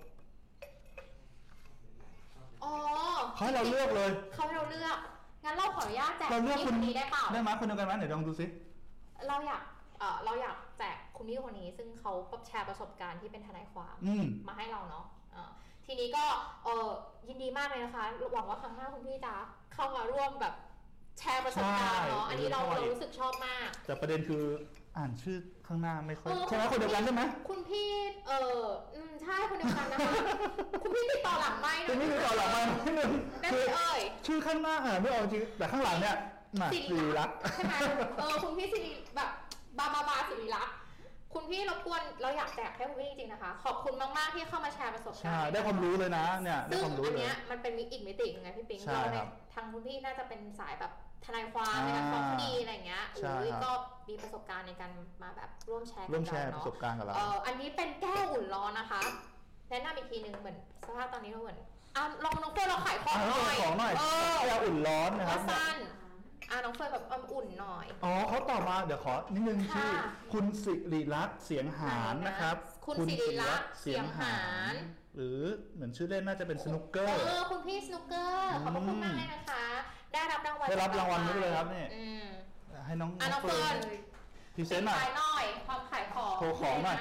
เขาให้เราเลือกเลยเขาให้เราเลือกงั้นเราขออนุญาตแจกคนนี้ได้เปล่าได้ไหมคนเดียวกันไหมไหนลองดูสิเราอยากแจกคุณพี่คนนี้ซึ่งเขาแชร์ประสบการณ์ที่เป็นทนายความมาให้เราเนาะทีนี้ก็ยินดีมากเลยนะคะหวังว่าครั้งหน้าคุณพี่จะเข้ามาร่วมแบบแชร์ประสบการณ์เนาะอันนี้เรารู้สึกชอบมากแต่ประเด็นคืออ่านชื่อข้างหน้าไม่ค่อยใช่ไหมคนเดียวกันใช่ไหมคุณพี่ใช่คนเดียวกันนะคะคุณพี่ติดต่อหลังไมค์คุณพี่ติดต่อหลังไมค์นิดนึงคือชื่อข้างหน้าอ่านไม่ออกจริงแต่ข้างหลังเนี่ยสิริลักษณ์ใช่ไหมคุณพี่สิริแบบบาสิริลักษณ์คุณพี่รบกวนเราอยากแจกให้คุณพี่จริงๆนะคะขอบคุณมากๆที่เข้ามาแชร์ประสบการณ์ได้ความรู้เลยนะเนี่ยได้ความรู้เลยซึ่งอันเนี้ยมันเป็นอีกมิติไงพี่ปิ๊งเราเนี่ยทางคุณพี่น่าจะเป็นสายแบบทนายความในการฟ้องคดีอะไรเงี้ยก็มีประสบการณ์ในการมาแบบร่วมแชร์ประสบการณ์กับเราอันนี้เป็นแก้วอุ่นร้อนนะคะแนะนำอีกทีนึงเหมือนสภาพตอนนี้เราเหมือนลองน้องเพื่อนเราขายของหน่อยแก้วอุ่นร้อนนะครับสั้นน้ององเฟิร์นแบบอุ่นหน่อยเขาตอบมาเดี๋ยวขอนิดนึงชื่อคุณสิริรัตน์เสียงหานนะครับคุณสิริรัตน์เสียงหานหรือเหมือนชื่อเล่นน่าจะเป็นสนุกเกอร์คุณพี่สนุกเกอร์ขอบคุณมากเลยนะคะได้รับรางวัลนี้เลยครับนี่ให้น้องเฟิร์นพรีเซนต์หน่อยความขายของโชว์ของหน่อย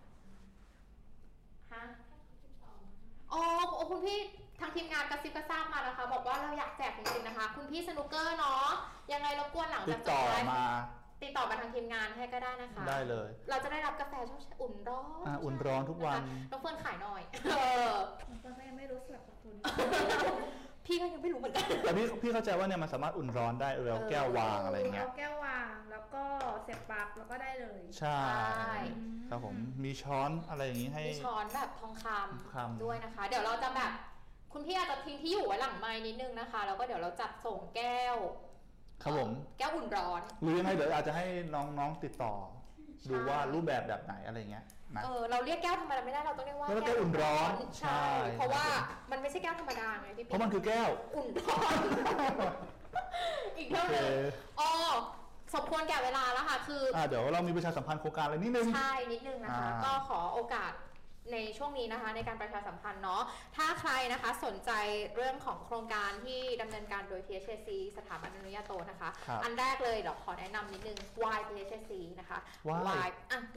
คุณพี่ทางทีมงานกระซิบกระซาบมานะคะบอกว่าเราอยากแจกจริงๆนะคะคุณพี่สนุกเกอร์เนาะยังไงรบกวนหลังจากจบไลฟ์ติดต่อมาทางทีมงานให้ก็ได้นะคะได้เลยเราจะได้รับกาแฟช่วงอุ่นร้อนอุ่นร้อนทุกวันน้องเฟิร์นขายหน่อยน้องเฟิร์นก็ยังไม่รู้สึกกับคุณพี่ก็ยังไม่รู้เหมือนกันแต่พี่เข้าใจว่าเนี่ยมันสามารถอุ่นร้อนได้เอาแก้ววางอะไรเงี้ยเอาแก้ววางแล้วก็เสียบปลั๊กแล้วก็ได้เลยใช่ครับผมมีช้อนอะไรอย่างงี้ให้มีช้อนแบบทองคำด้วยนะคะเดี๋ยวเราจะแบบคุณพี่อาจจะทิ้งที่อยู่ไว้หลังไมค์นิดนึงนะคะแล้วก็เดี๋ยวเราจัดส่งแก้วครับผมแก้วอุ่นร้อนหรือยังไงเดี๋ยวอาจจะให้น้องๆติดต่อดูว่ารูปแบบไหนอะไรเงี้ยเราเรียกแก้วธรรมดาไม่ได้เราต้องเรียกว่าแก้วอุ่นร้อนใช่เพราะว่ามันไม่ใช่แก้วธรรมดาไงพี่เพราะมันคือแก้วอุ่นร้อนอีกเท่านึงสมควรแก่เวลาแล้วค่ะคือเดี๋ยวเรามีประชาสัมพันธ์โครงการอะไรนิดนึงใช่นิดนึงนะคะก็ขอโอกาสในช่วงนี้นะคะในการประชาสัมพันธ์เนาะถ้าใครนะคะสนใจเรื่องของโครงการที่ดำเนินการโดย THSC สถาบันอนุญาโตนะคะอันแรกเลยเดี๋ยวขอแนะนำนิดนึง Y THSC นะคะ Y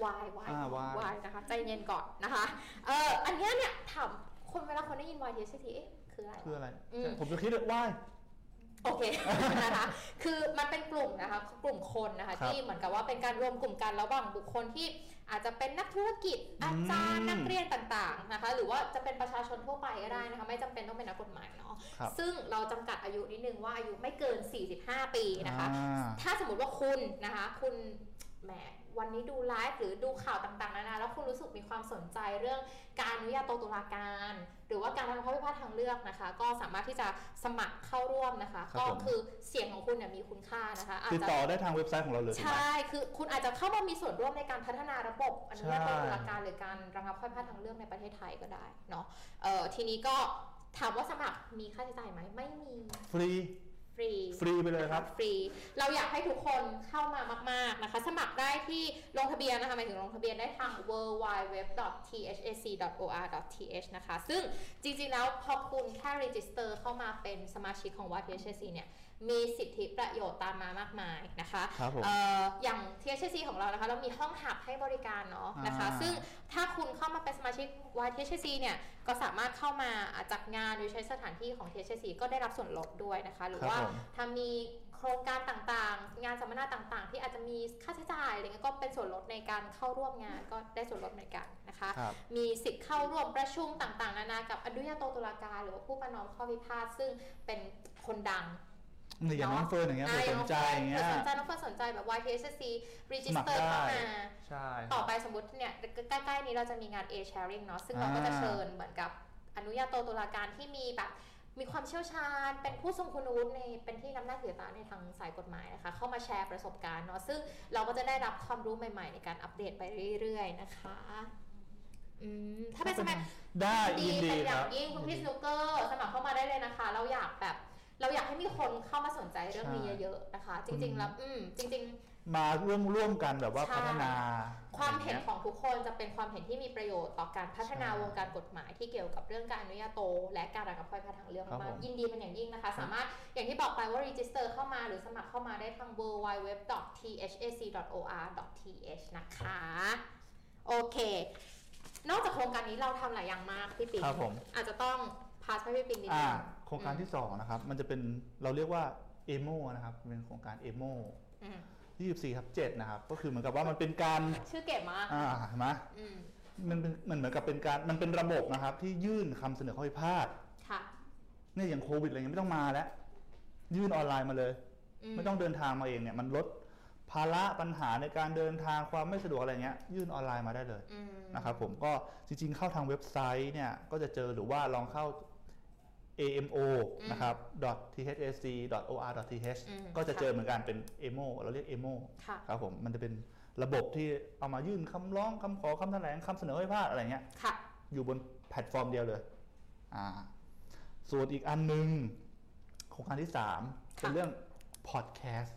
Y นะคะใจเย็นก่อนนะคะอันนี้เนี่ยถามคนเวลาคนได้ยิน Y THSC คืออะไรผมจะคิดเลย Y โอเคนะคะคือมันเป็นกลุ่มนะคะกลุ่มคนนะคะที่เหมือนกับว่าเป็นการรวมกลุ่มกันระหว่างบุคคลที่อาจจะเป็นนักธุรกิจอาจารย์นักเรียนต่างๆนะคะหรือว่าจะเป็นประชาชนทั่วไปก็ได้นะคะไม่จำเป็นต้องเป็นนักกฎหมายเนาะซึ่งเราจำกัดอายุนิดนึงว่าอายุไม่เกิน45ปีนะคะถ้าสมมติว่าคุณนะคะคุณแหมวันนี้ดูไลฟ์หรือดูข่าวต่างๆนานาแล้วคุณรู้สึกมีความสนใจเรื่องการอนุญาโตตุลาการหรือว่าการทำข้อพิพาททางเลือกนะคะก็สามารถที่จะสมัครเข้าร่วมนะคะก็คือเสียงของคุณเนี่ยมีคุณค่านะคะติดต่อได้ทางเว็บไซต์ของเราเลยใช่คือคุณอาจจะเข้ามามีส่วนร่วมในการพัฒนาระบบอนุญาโตตุลาการหรือการระงับข้อพิพาททางเลือกในประเทศไทยก็ได้เนาะทีนี้ก็ถามว่าสมัครมีค่าใช้จ่ายไหมไม่มีฟรีไปเลยครับฟรีเราอยากให้ทุกคนเข้ามามากๆนะคะสมัครได้ที่ลงทะเบียนนะคะหมายถึงลงทะเบียนได้ทาง www.thsc.or.th นะคะซึ่งจริงๆแล้วพอคุณแค่ register เข้ามาเป็นสมาชิกของ THSC เนี่ยมีสิทธิประโยชน์ตามมามากมายนะคะอย่าง THSC ของเรานะคะเรามีห้องหับให้บริการเนาะนะคะซึ่งถ้าคุณเข้ามาเป็นสมาชิก THSC เนี่ยก็สามารถเข้ามาจัดงานโดยใช้สถานที่ของ THSC ก็ได้รับส่วนลดด้วยนะคะหรือว่าถ้ามีโครงการต่างๆงานสัมมนาต่างๆที่อาจจะมีค่าใช้จ่ายอะไรเงี้ยก็เป็นส่วนลดในการเข้าร่วมงานก็ได้ส่วนลดเหมือนกันนะคะมีสิทธิ์เข้าร่วมประชุมต่างๆนานากับอนุญาโตตุลาการหรือว่าผู้ประนอมข้อพิพาทซึ่งเป็นคนดังอย่างน้องเฟิร์นอย่างเงี้ยสนใจอย่างเงี้ยน้องเฟิร์นสนใจแบบ YTHSC register เข้ามาต่อไปสมมติเนี่ยใกล้ๆนี้เราจะมีงาน A sharing เนาะซึ่งเราก็จะเชิญเหมือนกับอนุญาโตตุลาการที่มีแบบมีความเชี่ยวชาญเป็นผู้ทรงคุณวุฒิในเป็นที่นำหน้าถือตาในทางสายกฎหมายนะคะเข้ามาแชร์ประสบการณ์เนาะซึ่งเราก็จะได้รับความรู้ใหม่ๆในการอัปเดตไปเรื่อยๆนะคะถ้าเป็นสมัครได้ยินดีครับยิ่งคุณพี่สนุกเกอร์สมัครเข้ามาได้เลยนะคะเราอยากให้มีคนเข้ามาสนใจเรื่องนี้เยอะๆนะคะจริงๆแล้วจริงๆมาร่วมกันแบบว่าพัฒนาความเห็นของทุกคนจะเป็นความเห็นที่มีประโยชน์ต่อการพัฒนาวงการกฎหมายที่เกี่ยวกับเรื่องการอนุญาโตและการระงับข้อพิพาททางเลือกมากยินดีเป็นอย่างยิ่งนะคะสามารถอย่างที่บอกไปว่า register เข้ามาหรือสมัครเข้ามาได้ทาง www.thsc.or.th นะคะโอเคนอกจากโครงการนี้เราทำหลายอย่างมากพี่ปิ๊กอาจจะต้องพาไปพี่ปิ๊กนิดนึงโครงการที่2นะครับมันจะเป็นเราเรียกว่า EMO นะครับเป็นโครงการ EMO 24/7นะครับก็คือเหมือนกับว่ามันเป็นการชื่อเก๋มากเห็นไหมมันเป็นเหมือนกับเป็นการมันเป็นระบบนะครับที่ยื่นคำเสนอข้อพิพาทเนี่ยอย่างโควิดอะไรเงี้ยไม่ต้องมาแล้วยื่นออนไลน์มาเลยไม่ต้องเดินทางมาเองเนี่ยมันลดภาระปัญหาในการเดินทางความไม่สะดวกอะไรเงี้ยยื่นออนไลน์มาได้เลยนะครับผมก็จริงๆเข้าทางเว็บไซต์เนี่ยก็จะเจอหรือว่าลองเข้า AMO นะครับ .thsc.or.th ก็จะเจอเหมือนกันเป็น EMO เราเรียก EMO ครับผมมันจะเป็นระบบที่เอามายื่นคำร้องคำขอคำแถลงคำเสนอข้อพิพาทอะไรเงี้ยอยู่บนแพลตฟอร์มเดียวเลยส่วนอีกอันนึงโครงการที่3เป็นเรื่อง podcast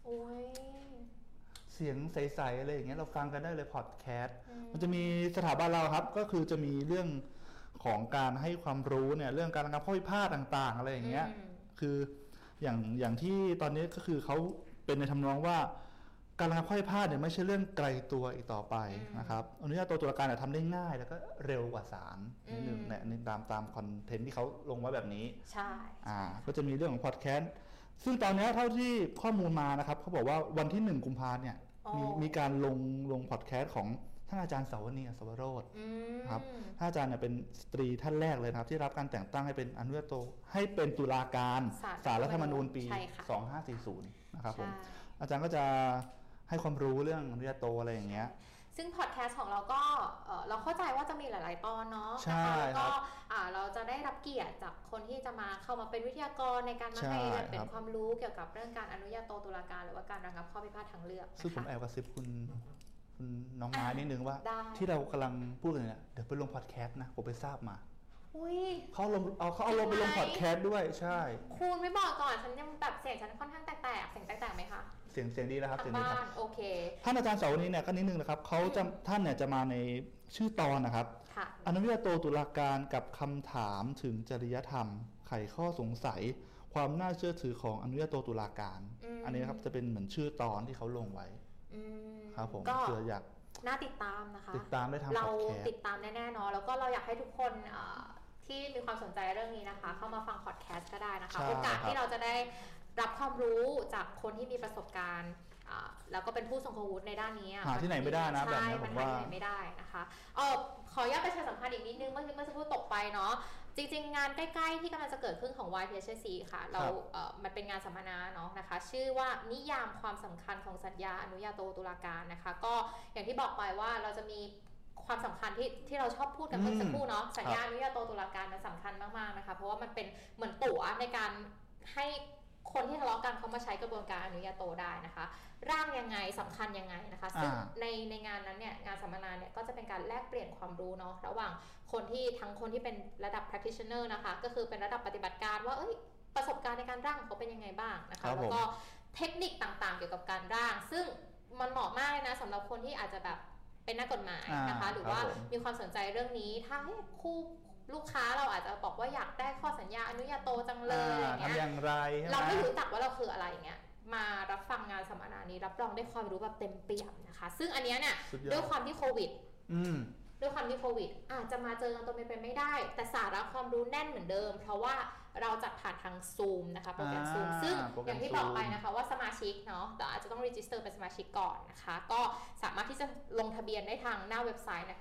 โอ้ยเสียงใสๆอะไรอย่างเงี้ยเราฟังกันได้เลยพอดแคสต์มันจะมีสถาบันเราครับก็คือจะมีเรื่องของการให้ความรู้เนี่ยเรื่องการระงับข้อพิพาทต่างๆอะไรอย่างเงี้ยคืออย่างที่ตอนนี้ก็คือเขาเป็นในทำนองว่าการระงับข้อพิพาทเนี่ยไม่ใช่เรื่องไกลตัวอีกต่อไปนะครับอนุญาโตตุลาการทำได้ง่ายแล้วก็เร็วกว่าศาลนิดนึงเนี่ยตามคอนเทนต์ที่เขาลงไว้แบบนี้ใช่ก็จะมีเรื่องของพอดแคสต์ซึ่งตอนนี้เท่าที่ข้อมูลมานะครับเขาบอกว่าวันที่1 กุมภาพันธ์เนี่ยมีการลงพอดแคสต์ของท่านอาจารย์เสาวณี อัศวโรจน์ครับท่านอาจารย์เนี่ยเป็นสตรีท่านแรกเลยนะครับที่รับการแต่งตั้งให้เป็นอนุญาโตให้เป็นตุลาการศาลรัฐธรรมนูญปี 2540 นะครับผมอาจารย์ก็จะให้ความรู้เรื่องอนุญาโตอะไรอย่างเงี้ยซึ่งพอดแคสต์ของเราก็เราเข้าใจว่าจะมีหลายๆตอนเนาะนะคะแล้วก็เราจะได้รับเกียรติจากคนที่จะมาเข้ามาเป็นวิทยากรในการมาให้เป็นความรู้เกี่ยวกับเรื่องการอนุญาโตตุลาการหรือว่าการระงับข้อพิพาททางเลือกซึ่งผมแอบกระซิบคุณน้องไม้นิดนึงว่าที่เรากำลังพูดกันเนี่ยเดี๋ยวไปลงพอดแคสต์นะผมไปทราบมาเขาเอาลงไปลงพอดแคสต์ด้วยใช่คุณไม่บอกก่อนฉันยังแบบเสียงฉันค่อนข้างแตกๆเสียงแตกๆไหมคะเสียงดีแล้วครับเสียงดีครับโอเคท่านอาจารย์เสาวณีเนี่ยก็นิดนึงนะครับเขาจะท่านเนี่ยจะมาในชื่อตอนนะครับอนุญาโตตุลาการกับคำถามถึงจริยธรรมไขข้อสงสัยความน่าเชื่อถือของอนุญาโตตุลาการอันนี้นะครับจะเป็นเหมือนชื่อตอนที่เขาลงไว้ครับผมเผื่ออยากน่าติดตามนะคะติดตามได้ทางเราติดตามแน่ๆเนาะแล้วก็เราอยากให้ทุกคนที่มีความสนใจเรื่องนี้นะคะเข้ามาฟังพอดแคสต์ก็ได้นะคะโอกาสที่เราจะได้รับความรู้จากคนที่มีประสบการณ์แล้วก็เป็นผู้ทรงคุณวุฒิในด้านนี้หาที่ไหนไม่ได้นะแบบนี้ผมว่าหาที่ไหนไม่ได้นะคะขออนุญาตประชาสัมพันธ์อีกนิดนึงเมื่อสักครู่ตกไปเนาะจริงๆงานใกล้ๆที่กำลังจะเกิดขึ้นของ YPHC ค่ะเรามันเป็นงานสัมมนาเนาะนะคะชื่อว่านิยามความสำคัญของสัญญาอนุญาโตตุลาการนะคะก็อย่างที่บอกไปว่าเราจะมีความสำคัญที่เราชอบพูดกันเมื่อสักครู่เนาะสัญญาอนุญาโตตุลาการมันสำคัญมากๆนะคะเพราะว่ามันเป็นเหมือนตั๋วในการให้คนที่ทะเลาะกันเขามาใช้กระบวนการอนุญาโตได้นะคะร่างยังไงสำคัญยังไงนะคะซึ่งในงานนั้นเนี่ยงานสัมมนาเนี่ยก็จะเป็นการแลกเปลี่ยนความรู้เนาะระหว่างคนที่เป็นระดับ practitioner นะคะก็คือเป็นระดับปฏิบัติการว่าประสบการณ์ในการร่างเขาเป็นยังไงบ้างนะคะแล้วก็เทคนิคต่างๆเกี่ยวกับการร่างซึ่งมันเหมาะมากเลยนะสำหรับคนที่อาจจะแบบเป็นนักกฎหมายนะคะหรือว่ามีความสนใจเรื่องนี้ถ้าคู่ลูกค้าเราอาจจะบอกว่าอยากได้ข้อสัญญาอนุญาโตจังเลยอะไรเงี้ยทำอย่างไรเราไม่รู้จักว่าเราคืออะไรเงี้ยมารับฟังงานสัมมนานี้รับรองได้ความรู้แบบเต็มเปี่ยมนะคะซึ่งอันนี้เนี่ยด้วยความที่โควิดอาจจะมาเจอกันตัวเป็นไม่ได้แต่สาระความรู้แน่นเหมือนเดิมเพราะว่าเราจัดผ่านทาง Zoom นะคะโปรแกรม Zoom ซึ่งอย่างที่บอกไปนะคะว่าสมาชิกเนาะแต่อาจจะต้อง register เป็นสมาชิกก่อนนะคะก็สามารถที่จะลงทะเบียนได้ทางหน้าเว็บไซต์นะคะ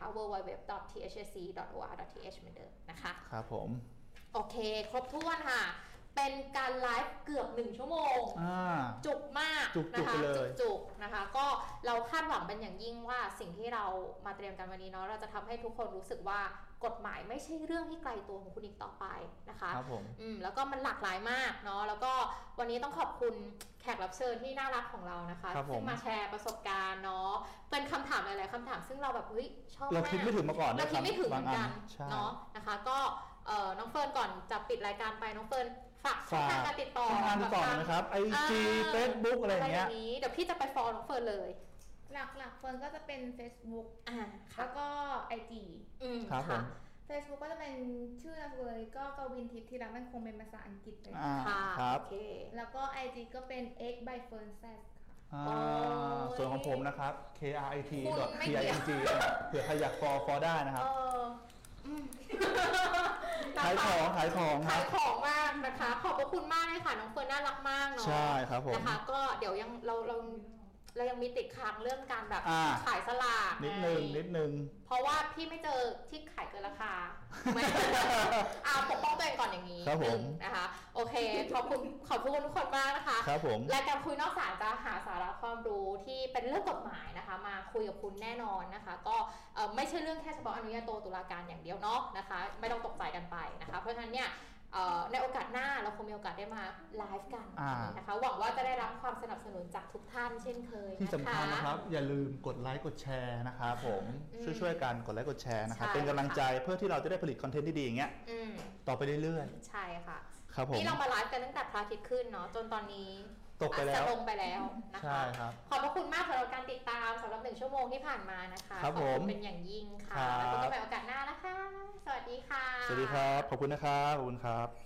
www.thsc.or.th เหมือนเดิมนะคะครับผมโอเคครบถ้วนค่ะเป็นการไลฟ์เกือบ1 ชั่วโมงจุกมากนะคะจุกนะคะก็เราคาดหวังเป็นอย่างยิ่งว่าสิ่งที่เรามาเตรียมกันวันนี้เนาะเราจะทำให้ทุกคนรู้สึกว่ากฎหมายไม่ใช่เรื่องที่ไกลตัวของคุณอีกต่อไปนะคะครับผมแล้วก็มันหลากหลายมากเนาะแล้วก็วันนี้ต้องขอบคุณแขกรับเชิญที่น่ารักของเรานะคะซึ่งมาแชร์ประสบการณ์เนาะเป็นคำถามหลายๆคำถามซึ่งเราแบบชอบมากเราคิดไม่ถึงมาก่อนเราคิดไม่ถึงเหมือนกันเนาะนะคะก็น้องเฟิร์นก่อนจะปิดรายการไปน้องเฟิร์นฝากช่องทางการติดต่อนะครับ IG Facebook อะไรอย่างเงี้ยเดี๋ยวพี่จะไปฟอลน้องเฟิร์นเลยหลักเฟิร์นก็จะเป็น Facebook แล้วก็ IG ครับผม Facebook ก็จะเป็นชื่อเลยก็กวินทิพย์ธีระมั่นคงเป็นภาษาอังกฤษเลยครับแล้วก็ IG ก็เป็น x by fern z ส่วนของผมนะครับ krit.ping เผื่อใครอยากฟอได้นะครับขายของมากนะคะขอบพระคุณมากเลยค่ะน้องเฟิร์นน่ารักมากเนาะใช่ครับผมนะคะก็เดี๋ยวยังเรายังมีติดค้างเรื่องการแบบขายสลากนิดนึงเพราะว่าพี่ไม่เจอที่ขายเกินราคาปกป้องตัวเองก่อนอย่างนี้นะคะโอเคขอบคุณทุกคนมากนะคะครับผมรายการคุยนอกศาลจะหาสาระความรู้ที่เป็นเรื่องกฎหมายนะคะมาคุยกับคุณแน่นอนนะคะก็ไม่ใช่เรื่องแค่เฉพาะอนุญาโตตุลาการอย่างเดียวเนาะนะคะไม่ต้องตกใจกันไปนะคะเพราะฉะนั้นเนี่ยในโอกาสหน้าเราคงมีโอกาสได้มาไลฟ์กันนะคะหวังว่าจะได้รับความสนับสนุนจากทุกท่านเช่นเคยที่สำคัญนะครับอย่าลืมกดไลค์กดแชร์นะครับผมช่วยกันกดไลค์กดแชร์นะครับเป็นกำลังใจเพื่อที่เราจะได้ผลิตคอนเทนต์ที่ดีอย่างเงี้ยต่อไปเรื่อยๆใช่ค่ะครับผมนี่เรามาไลฟ์กันตั้งแต่พระอาทิตย์ขึ้นเนาะจนตอนนี้ตกไปแล้วลงไปแล้วนะคะใช่ครับขอบพระคุณมากสำหรับการติดตามสำหรับ1 ชั่วโมงที่ผ่านมานะคะครับผมเป็นอย่างยิ่งค่ะแล้วพบกันใหม่โอกาสหน้านะคะสวัสดีค่ะสวัสดีครับขอบคุณนะครับขอบคุณครับ